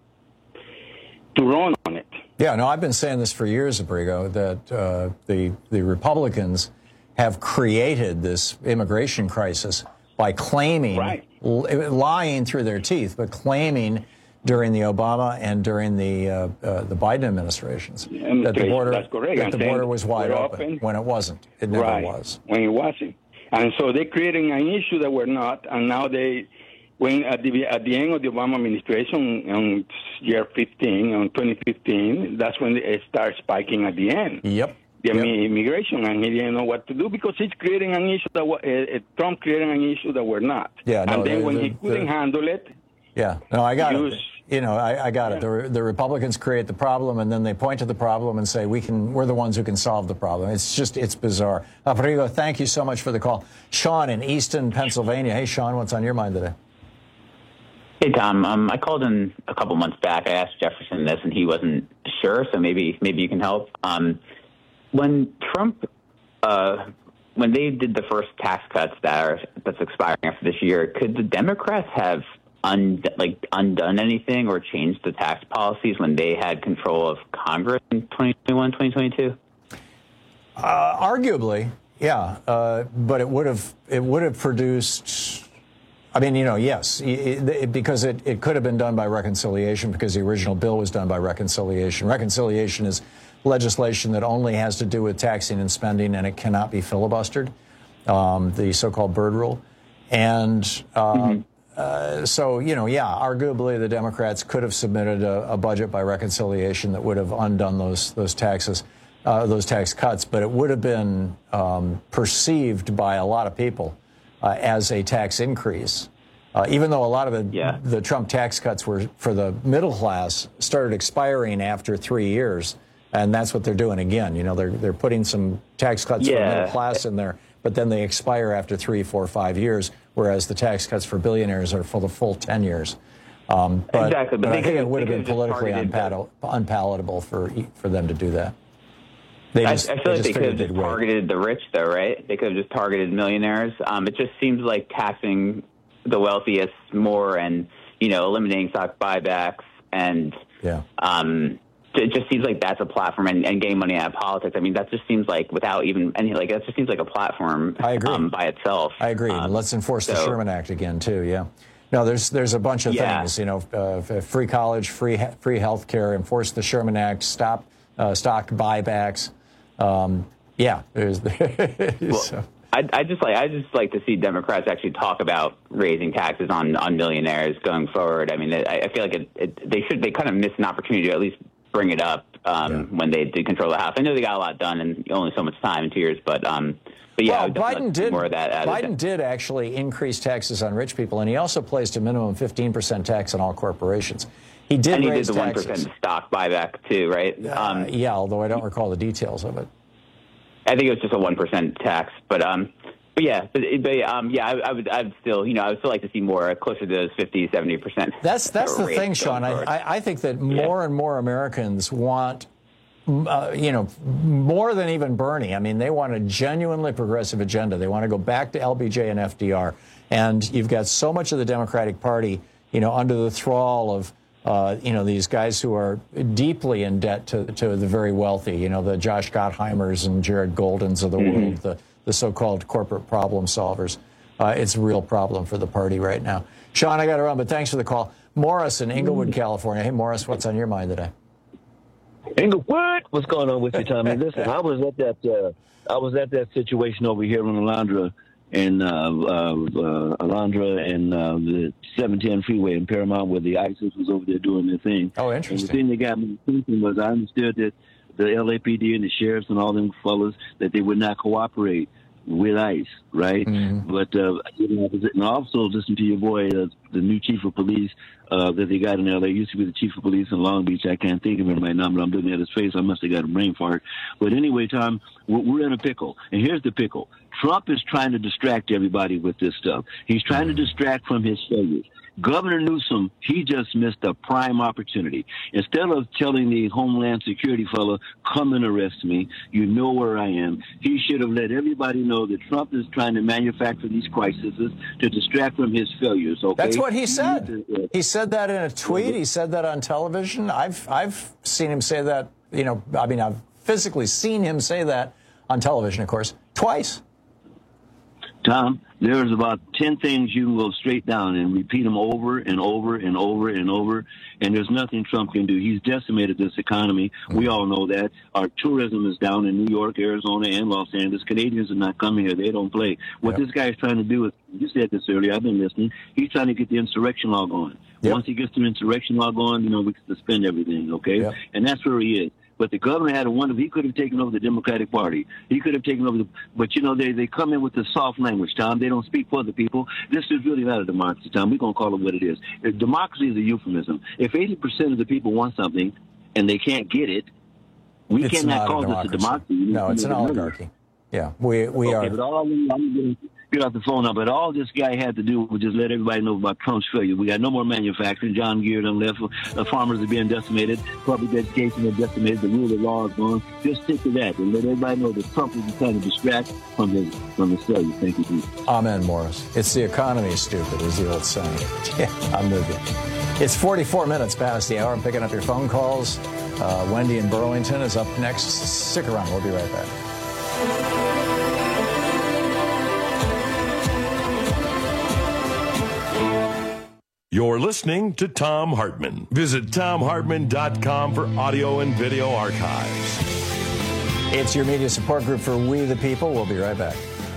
to run on it. Yeah, no, I've been saying this for years, Abrigo, that uh, the, the Republicans have created this immigration crisis by claiming, right. lying through their teeth, but claiming during the Obama and during the uh, uh, the Biden administrations and that the border that's correct. that the border was wide open, open when it wasn't. It never right. was. When it wasn't. And so they're creating an issue that we're not, and now they, when at the at the end of the Obama administration on year fifteen, on twenty fifteen, that's when it starts spiking at the end. Yep. The yep. immigration, and he didn't know what to do because he's creating an issue that uh, Trump creating an issue that we're not. Yeah. No, and then the, when the, he couldn't the, handle it. Yeah. No, I got use, it. You know, I, I got yeah. it. The, the Republicans create the problem, and then they point to the problem and say, "We can. We're the ones who can solve the problem." It's just, it's bizarre. Abrigo, thank you so much for the call. Sean in Easton, Pennsylvania. Hey, Sean, what's on your mind today? Hey, Tom. Um, I called in a couple months back. I asked Jefferson this, and he wasn't sure, so maybe maybe you can help. Um, when Trump, uh, when they did the first tax cuts that are that's expiring after this year, could the Democrats have un, like undone anything or changed the tax policies when they had control of Congress in twenty twenty-one, twenty twenty-two? Uh, arguably, yeah, uh, but it would have it would have produced. I mean, you know, yes, it, it, because it, it could have been done by reconciliation because the original bill was done by reconciliation. Reconciliation is legislation that only has to do with taxing and spending, and it cannot be filibustered, um, the so-called Byrd Rule. And uh, mm-hmm. uh, so, you know, yeah, arguably the Democrats could have submitted a, a budget by reconciliation that would have undone those those taxes, uh, those tax cuts, but it would have been um, perceived by a lot of people Uh, as a tax increase, uh, even though a lot of the, yeah. the Trump tax cuts were for the middle class started expiring after three years, and that's what they're doing again. You know, they're they're putting some tax cuts yeah. for the middle class in there, but then they expire after three, four, five years, whereas the tax cuts for billionaires are for the full ten years. Um, but, exactly, but, but I think it have, would have been politically unpal- unpalatable for for them to do that. They just, I, I feel they like they could have just targeted the rich, though, right? They could have just targeted millionaires. Um, it just seems like taxing the wealthiest more and, you know, eliminating stock buybacks and yeah. um, it just seems like that's a platform and, and getting money out of politics. I mean, that just seems like without even any, like, that just seems like a platform I agree. Um, by itself. I agree. Um, Let's enforce so, the Sherman Act again, too, yeah. No, there's there's a bunch of yeah. things, you know, uh, free college, free free health care, enforce the Sherman Act, stop uh, stock buybacks. Um, yeah, there's. well, so. I, I just like I just like to see Democrats actually talk about raising taxes on, on millionaires going forward. I mean, I, I feel like it, it, they should they kind of missed an opportunity to at least bring it up um, yeah. when they did control the House. I know they got a lot done in only so much time in two years, but um, but yeah, well, Biden did more of that. Biden did actually increase taxes on rich people, and he also placed a minimum fifteen percent tax on all corporations. He did and he raise did the one taxes. percent stock buyback too, right? Uh, Um, yeah, although I don't recall the details of it. I think it was just a one percent tax, but um, but yeah, but, but um, yeah, I, I would, I would still, you know, I would still like to see more closer to those fifty, seventy percent. That's that's the thing, Sean. I, I think that more yeah. and more Americans want, uh, you know, more than even Bernie. I mean, they want a genuinely progressive agenda. They want to go back to L B J and F D R, and you've got so much of the Democratic Party, you know, under the thrall of. Uh, you know, these guys who are deeply in debt to, to the very wealthy, you know, the Josh Gottheimers and Jared Goldens of the mm-hmm. world, the, the so-called corporate problem solvers. Uh, it's a real problem for the party right now. Sean, I got to run, but thanks for the call. Morris in Inglewood, California. Hey, Morris, what's on your mind today? Inglewood, what's going on with you, Tommy? Listen, I was at that, uh, I was at that situation over here in Alondra and uh, uh, uh, Alondra and uh, the seven ten freeway in Paramount, where the ISIS was over there doing their thing. Oh, interesting. And the thing that got me thinking was I understood that the L A P D and the sheriffs and all them fellas, that they would not cooperate with ICE, right? Mm-hmm. But uh, you know, and I also listened to your boy, uh, the new chief of police uh, that they got in L A. Used to be the chief of police in Long Beach. I can't think of him right now, but I'm looking at his face. I must have got a brain fart. But anyway, Tom, we're, we're in a pickle. And here's the pickle. Trump is trying to distract everybody with this stuff. He's trying to distract from his failures. Governor Newsom, he just missed a prime opportunity. Instead of telling the Homeland Security fellow, come and arrest me, you know where I am, he should have let everybody know that Trump is trying to manufacture these crises to distract from his failures. Okay? That's what he said. He said that in a tweet. He said that on television. I've I've seen him say that, you know, I mean, I've physically seen him say that on television, of course, twice. Tom, there's about ten things you can go straight down and repeat them over and over and over and over, and there's nothing Trump can do. He's decimated this economy. Mm-hmm. We all know that. Our tourism is down in New York, Arizona, and Los Angeles. Canadians are not coming here. They don't play. What yep. this guy is trying to do is, you said this earlier, I've been listening, he's trying to get the insurrection law going. Yep. Once he gets the insurrection law going, you know, we can suspend everything, okay? Yep. And that's where he is. But the governor had a wonderful, he could have taken over the Democratic Party. He could have taken over the, but you know, they, they come in with the soft language, Tom. They don't speak for the people. This is really not a democracy, Tom. We're going to call it what it is. If democracy is a euphemism. If eighty percent of the people want something and they can't get it, we it's cannot call a this a democracy. No, it's an oligarchy. Yeah, we, we okay, are. But all I'm, I'm getting, get off the phone now, but all this guy had to do was just let everybody know about Trump's failure. We got no more manufacturing. John Gear done left. The farmers are being decimated. Public education is decimated. The rule of law is gone. Just stick to that and let everybody know that Trump is trying to distract from his, from his failure. Thank you, Bruce. Amen, Morris. It's the economy, stupid, is the old saying. Yeah, I'm with you. It's forty-four minutes past the hour. I'm picking up your phone calls. Uh, Wendy in Burlington is up next. Stick around. We'll be right back. You're listening to Thom Hartmann. Visit Thom Hartmann dot com for audio and video archives. It's your media support group for We the People. We'll be right back.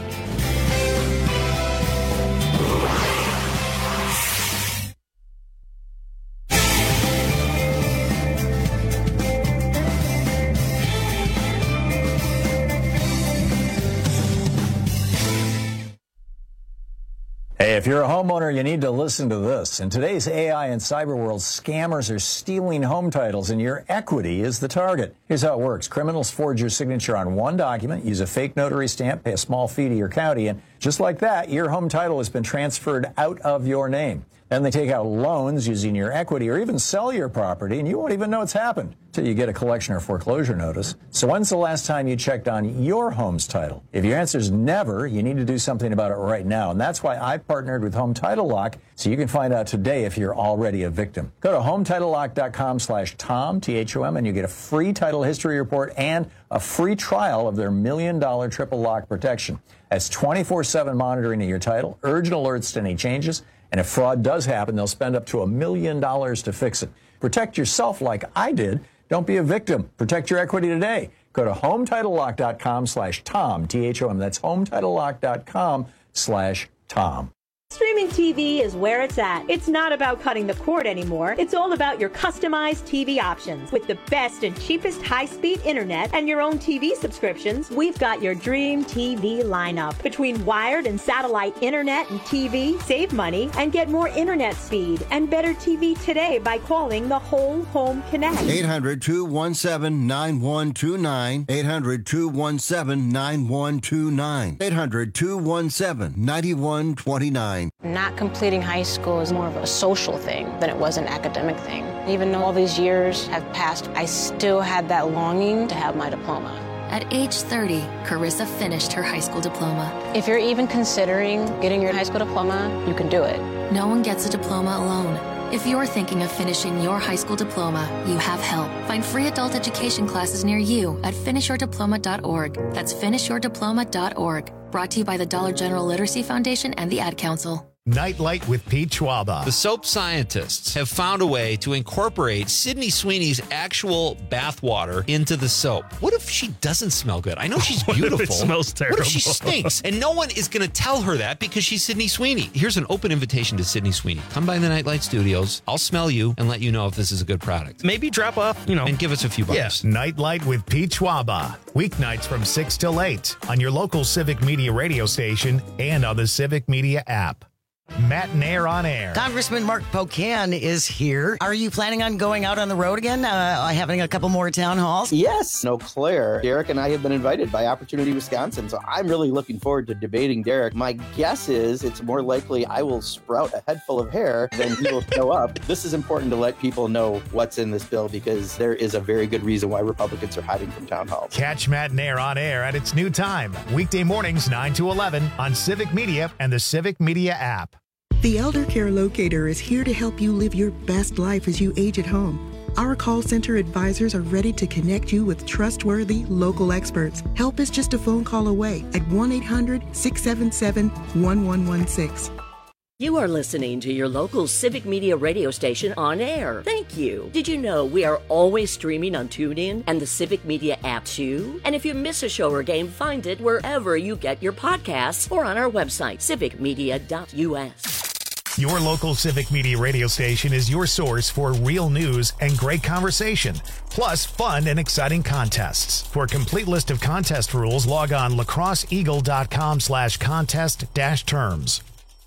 Hey, if you're a homeowner, you need to listen to this. In today's A I and cyber world, scammers are stealing home titles, and your equity is the target. Here's how it works. Criminals forge your signature on one document, use a fake notary stamp, pay a small fee to your county, and just like that, your home title has been transferred out of your name. Then they take out loans using your equity or even sell your property, and you won't even know it's happened until you get a collection or foreclosure notice. So when's the last time you checked on your home's title? If your answer is never, you need to do something about it right now. And that's why I partnered with Home Title Lock, so you can find out today if you're already a victim. Go to home title lock dot com slash Tom, T H O M, and you get a free title history report and a free trial of their million dollar triple lock protection. That's twenty-four seven monitoring of your title, urgent alerts to any changes, and if fraud does happen, they'll spend up to a million dollars to fix it. Protect yourself like I did. Don't be a victim. Protect your equity today. Go to home title lock dot com slash Tom, T H O M. That's home title lock dot com slash Tom. Streaming T V is where it's at. It's not about cutting the cord anymore. It's all about your customized T V options. With the best and cheapest high-speed internet and your own T V subscriptions, we've got your dream T V lineup. Between wired and satellite internet and T V, save money and get more internet speed and better T V today by calling the Whole Home Connect. eight hundred, two one seven, nine one two nine. eight hundred, two one seven, nine one two nine. eight hundred, two one seven, nine one two nine. Not completing high school is more of a social thing than it was an academic thing. Even though all these years have passed, I still had that longing to have my diploma. At age thirty, Carissa finished her high school diploma. If you're even considering getting your high school diploma, you can do it. No one gets a diploma alone. If you're thinking of finishing your high school diploma, you have help. Find free adult education classes near you at finish your diploma dot org. That's finish your diploma dot org. Brought to you by the Dollar General Literacy Foundation and the Ad Council. Nightlight with Pete Schwaba. The soap scientists have found a way to incorporate Sydney Sweeney's actual bath water into the soap. What if she doesn't smell good? I know she's beautiful. What if it smells terrible? What if she stinks? And no one is going to tell her that because she's Sydney Sweeney. Here's an open invitation to Sydney Sweeney. Come by the Nightlight Studios. I'll smell you and let you know if this is a good product. Maybe drop off, you know. And give us a few bucks. Yeah. Nightlight with Pete Schwaba. Weeknights from six till eight on your local Civic Media radio station and on the Civic Media app. Matt Nair on air. Congressman Mark Pocan is here. Are you planning on going out on the road again? Uh, having a couple more town halls? Yes. Eau Claire. Derek and I have been invited by Opportunity Wisconsin, so I'm really looking forward to debating Derek. My guess is it's more likely I will sprout a head full of hair than he will show up. This is important to let people know what's in this bill because there is a very good reason why Republicans are hiding from town halls. Catch Matt Nair on air at its new time, weekday mornings nine to eleven on Civic Media and the Civic Media app. The Elder Care Locator is here to help you live your best life as you age at home. Our call center advisors are ready to connect you with trustworthy local experts. Help is just a phone call away at one eight hundred, six seven seven, one one one six. You are listening to your local Civic Media radio station on air. Thank you. Did you know we are always streaming on TuneIn and the Civic Media app too? And if you miss a show or game, find it wherever you get your podcasts or on our website, civic media dot U S. Your local Civic Media radio station is your source for real news and great conversation, plus fun and exciting contests. For a complete list of contest rules, log on lacrosse eagle dot com slash contest dash terms.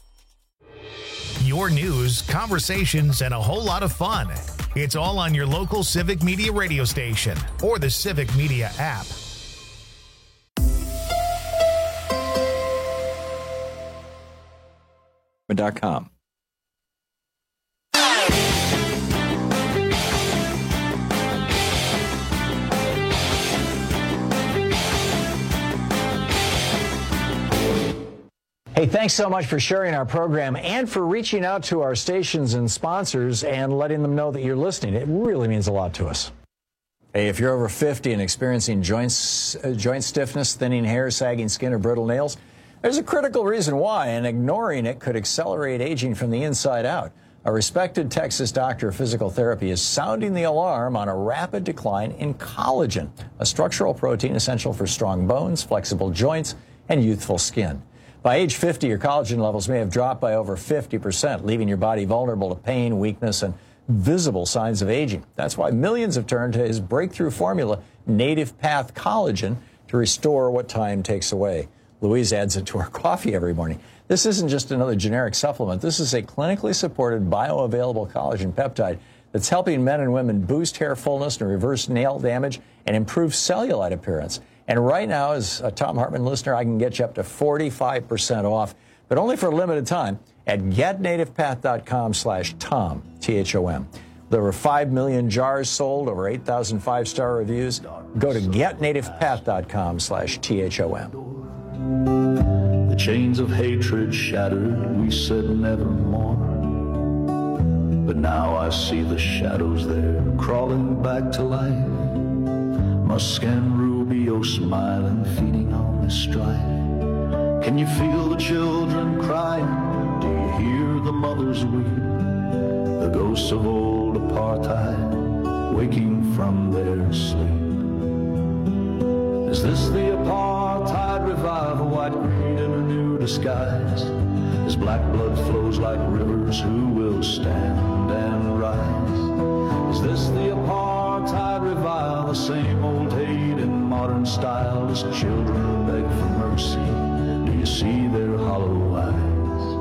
Your news, conversations, and a whole lot of fun. It's all on your local Civic Media radio station or the Civic Media app. dot com. Hey, thanks so much for sharing our program and for reaching out to our stations and sponsors and letting them know that you're listening. It really means a lot to us. Hey, if you're over fifty and experiencing joints, uh, joint stiffness, thinning hair, sagging skin, or brittle nails, there's a critical reason why, and ignoring it could accelerate aging from the inside out. A respected Texas doctor of physical therapy is sounding the alarm on a rapid decline in collagen, a structural protein essential for strong bones, flexible joints, and youthful skin. By age fifty, your collagen levels may have dropped by over fifty percent, leaving your body vulnerable to pain, weakness, and visible signs of aging. That's why millions have turned to his breakthrough formula, Native Path Collagen, to restore what time takes away. Louise adds it to her coffee every morning. This isn't just another generic supplement. This is a clinically supported bioavailable collagen peptide that's helping men and women boost hair fullness and reverse nail damage and improve cellulite appearance. And right now, as a Thom Hartmann listener, I can get you up to forty-five percent off, but only for a limited time at getnativepath.com slash Tom, T H O M. There were five million jars sold, over eight thousand five-star reviews. Go to getnativepath.com slash T H O M. The chains of hatred shattered, we said nevermore. But now I see the shadows there, crawling back to life. Musk and Rubio smiling, feeding on this strife. Can you feel the children crying? Do you hear the mothers weep? The ghosts of old apartheid waking from their sleep. Is this the apartheid revival, white greed in a new disguise? As black blood flows like rivers, who will stand and rise? Is this the apartheid revival, the same old hate in modern style, as children beg for mercy? Do you see their hollow eyes?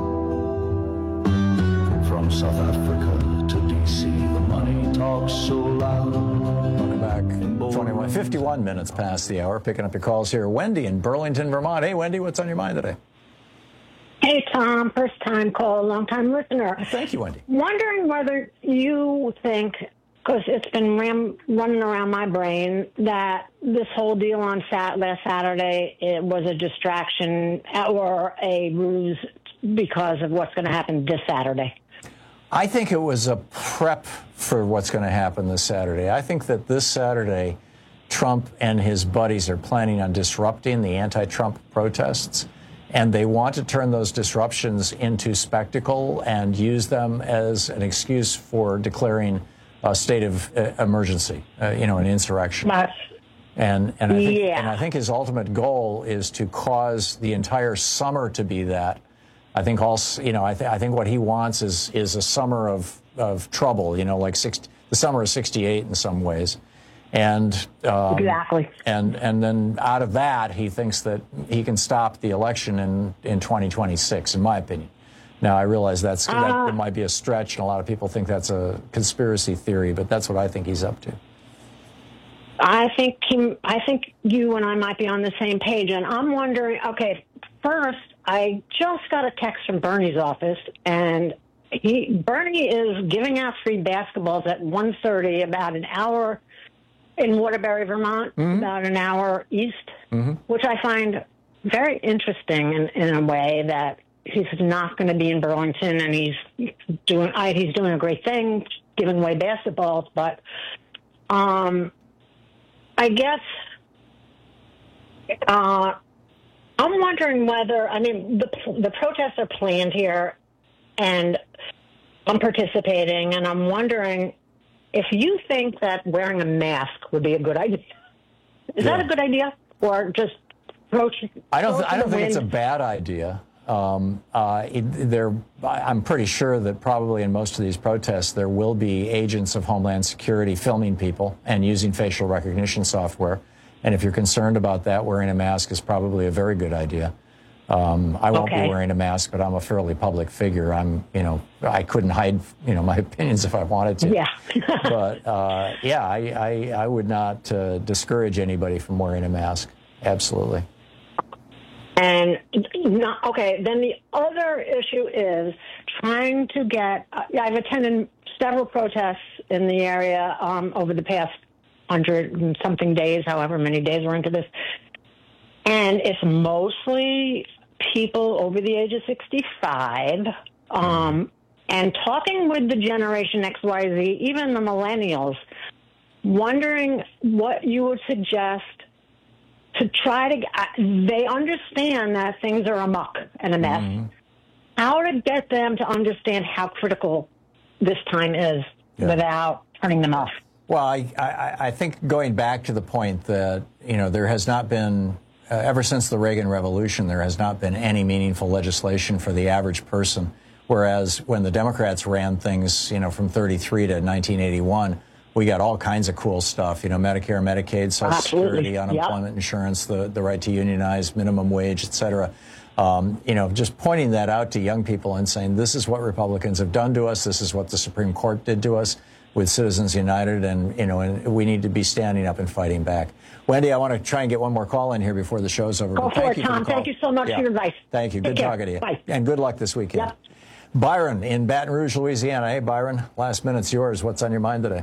From South Africa to D C, the money talks so loud. Welcome back. twenty-one, fifty-one minutes past the hour. Picking up your calls here. Wendy in Burlington, Vermont. Hey, Wendy, what's on your mind today? Hey, Tom. First time call, long time listener. Oh, thank you, Wendy. Wondering whether you think, because it's been ram- running around my brain, that this whole deal on sat- last Saturday, it was a distraction or a ruse because of what's going to happen this Saturday. I think it was a prep for what's going to happen this Saturday. I think that this Saturday, Trump and his buddies are planning on disrupting the anti-Trump protests, and they want to turn those disruptions into spectacle and use them as an excuse for declaring a state of uh, emergency, uh, you know, an insurrection. But, and and I think, yeah. and I think his ultimate goal is to cause the entire summer to be that. I think also, you know, I, th- I think what he wants is is a summer of, of trouble, you know, like six, the summer of sixty-eight in some ways. And um, exactly. And and then out of that, he thinks that he can stop the election in, in twenty twenty-six, in my opinion. Now, I realize that's uh, that, that might be a stretch, and a lot of people think that's a conspiracy theory, but that's what I think he's up to. I think he, I think you and I might be on the same page, and I'm wondering. Okay, first, I just got a text from Bernie's office, and he Bernie is giving out free basketballs at one thirty, about an hour in Waterbury, Vermont, mm-hmm. about an hour east, mm-hmm. which I find very interesting in, in a way that he's not going to be in Burlington, and he's doing I, he's doing a great thing, giving away basketballs. But um, I guess uh, I'm wondering whether I mean the the protests are planned here, and I'm participating, and I'm wondering if you think that wearing a mask would be a good idea. Is yeah. that a good idea, or just approach? I don't. Th- I don't think it's a bad idea. Um, uh, it, there, I'm pretty sure that probably in most of these protests there will be agents of Homeland Security filming people and using facial recognition software. And if you're concerned about that, wearing a mask is probably a very good idea. Um, I won't okay. be wearing a mask, but I'm a fairly public figure. I'm, you know, I couldn't hide, you know, my opinions if I wanted to. Yeah. but uh, yeah, I, I, I would not uh, discourage anybody from wearing a mask. Absolutely. And not, okay, then the other issue is trying to get. Uh, I've attended several protests in the area um, over the past hundred and something days, however many days we're into this, and it's mostly people over the age of sixty-five. Um, and talking with the Generation X Y Z, even the millennials, wondering what you would suggest to try to, uh, they understand that things are amok and a mess. Mm-hmm. How to get them to understand how critical this time is yeah. without turning them off. Well, I, I, I think going back to the point that, you know, there has not been, uh, ever since the Reagan Revolution, there has not been any meaningful legislation for the average person. Whereas when the Democrats ran things, you know, from thirty-three to nineteen eighty-one, we got all kinds of cool stuff, you know, Medicare, Medicaid, Social Absolutely. Security, unemployment yep. insurance, the, the right to unionize, minimum wage, et cetera. Um, you know, just pointing that out to young people and saying, this is what Republicans have done to us. This is what the Supreme Court did to us with Citizens United. And, you know, and we need to be standing up and fighting back. Wendy, I want to try and get one more call in here before the show's over. Go for it, Tom. Thank you so much yeah. for your advice. Thank you. Take Good care. talking to you. Bye. And good luck this weekend. Yep. Byron in Baton Rouge, Louisiana. Hey, Byron, last minute's yours. What's on your mind today?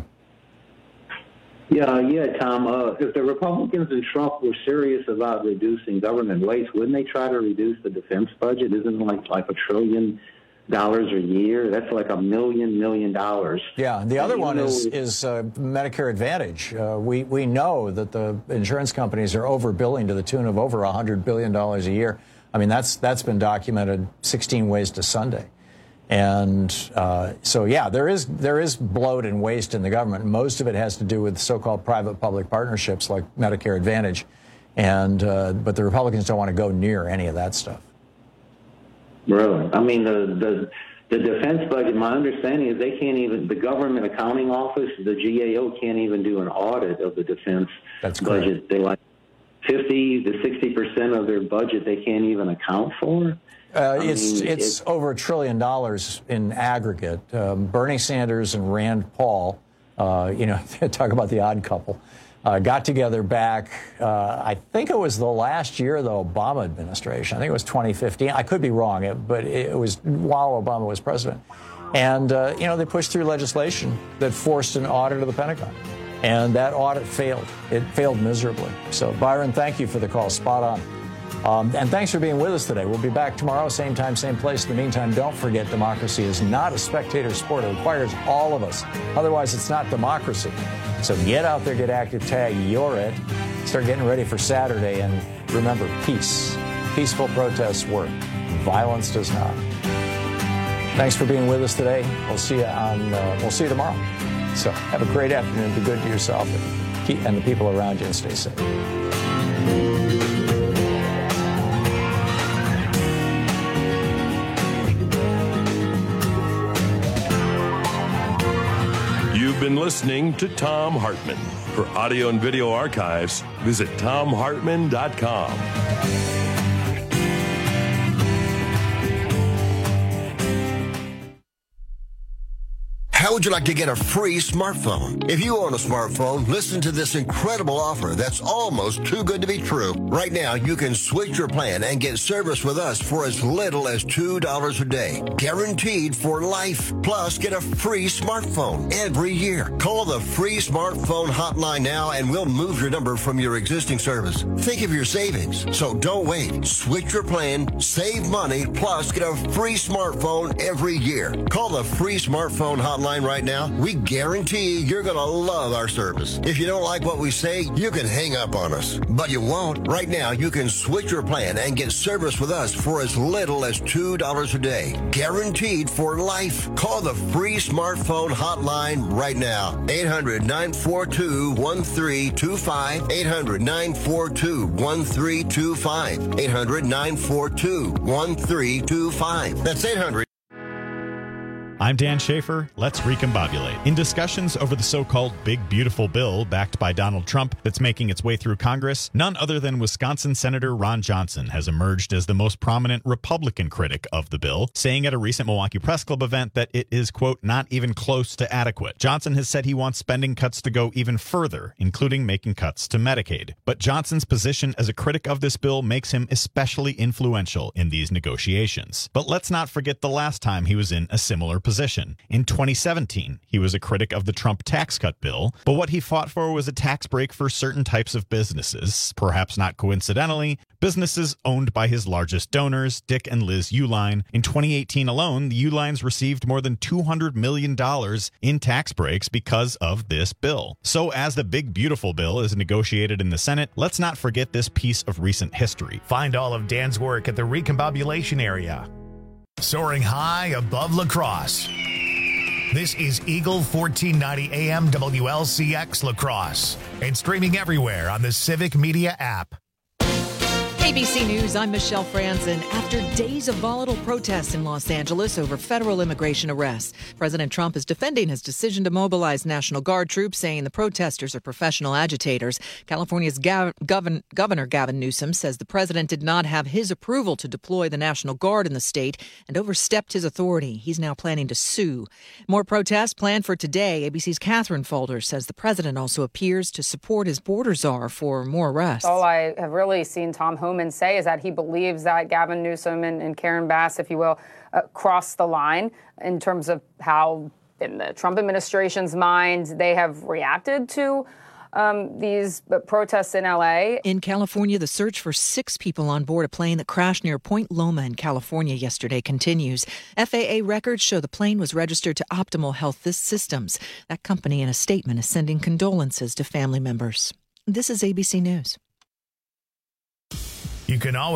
Yeah, yeah, Tom. Uh, if the Republicans and Trump were serious about reducing government waste, wouldn't they try to reduce the defense budget? Isn't it like like a trillion dollars a year? That's like a million million dollars. Yeah, the other one is is uh, Medicare Advantage. Uh, we we know that the insurance companies are overbilling to the tune of over a hundred billion dollars a year. I mean, that's that's been documented sixteen ways to Sunday. And uh, so, yeah, there is there is bloat and waste in the government. Most of it has to do with so-called private-public partnerships like Medicare Advantage. And uh, but the Republicans don't want to go near any of that stuff. Really? I mean, the, the the defense budget, my understanding is they can't even, the Government Accounting Office, the G A O, can't even do an audit of the defense That's budget. They like fifty to sixty percent of their budget they can't even account for. Uh, it's mean, it's it, over a trillion dollars in aggregate. Um, Bernie Sanders and Rand Paul, uh, you know, talk about the odd couple, uh, got together back, uh, I think it was the last year of the Obama administration. I think it was twenty fifteen. I could be wrong, but it was while Obama was president. And, uh, you know, they pushed through legislation that forced an audit of the Pentagon. And that audit failed. It failed miserably. So, Byron, thank you for the call. Spot on. Um, and thanks for being with us today. We'll be back tomorrow, same time, same place. In the meantime, don't forget democracy is not a spectator sport. It requires all of us. Otherwise, it's not democracy. So get out there, get active, tag, you're it. Start getting ready for Saturday. And remember, peace. Peaceful protests work. Violence does not. Thanks for being with us today. We'll see you on. Uh, we'll see you tomorrow. So have a great afternoon. Be good to yourself and, keep, and the people around you, and stay safe. You've been listening to Thom Hartmann. For audio and video archives, visit thom hartmann dot com. How would you like to get a free smartphone? If you own a smartphone, listen to this incredible offer that's almost too good to be true. Right now, you can switch your plan and get service with us for as little as two dollars a day. Guaranteed for life. Plus, get a free smartphone every year. Call the free smartphone hotline now and we'll move your number from your existing service. Think of your savings. So don't wait. Switch your plan, save money, plus get a free smartphone every year. Call the free smartphone hotline right now. We guarantee you're going to love our service. If you don't like what we say, you can hang up on us. But you won't. Right now, you can switch your plan and get service with us for as little as two dollars a day. Guaranteed for life. Call the free smartphone hotline right now. eight hundred, nine four two, one three two five. eight hundred, nine four two, one three two five. eight hundred, nine four two, one three two five. That's eight hundred. I'm Dan Schaefer. Let's recombobulate. In discussions over the so-called Big Beautiful Bill backed by Donald Trump that's making its way through Congress, none other than Wisconsin Senator Ron Johnson has emerged as the most prominent Republican critic of the bill, saying at a recent Milwaukee Press Club event that it is, quote, not even close to adequate. Johnson has said he wants spending cuts to go even further, including making cuts to Medicaid. But Johnson's position as a critic of this bill makes him especially influential in these negotiations. But let's not forget the last time he was in a similar position. In twenty seventeen, he was a critic of the Trump tax cut bill, but what he fought for was a tax break for certain types of businesses, perhaps not coincidentally, businesses owned by his largest donors, Dick and Liz Uihlein. In twenty eighteen alone, the Uihleins received more than two hundred million dollars in tax breaks because of this bill. So as the Big Beautiful Bill is negotiated in the Senate, let's not forget this piece of recent history. Find all of Dan's work at the Recombobulation area. Soaring high above La Crosse. This is Eagle fourteen ninety A M W L C X La Crosse and streaming everywhere on the Civic Media app. A B C News, I'm Michelle Franzen. After days of volatile protests in Los Angeles over federal immigration arrests, President Trump is defending his decision to mobilize National Guard troops, saying the protesters are professional agitators. California's Gav- Govern- Governor Gavin Newsom says the president did not have his approval to deploy the National Guard in the state and overstepped his authority. He's now planning to sue. More protests planned for today. A B C's Catherine Folder says the president also appears to support his border czar for more arrests. All I have really seen Tom Homan say is that he believes that Gavin Newsom and, and Karen Bass, if you will, uh, crossed the line in terms of how, in the Trump administration's mind, they have reacted to um, these protests in L A. In California, the search for six people on board a plane that crashed near Point Loma in California yesterday continues. F A A records show the plane was registered to Optimal Health Systems. That company, in a statement, is sending condolences to family members. This is A B C News. You can always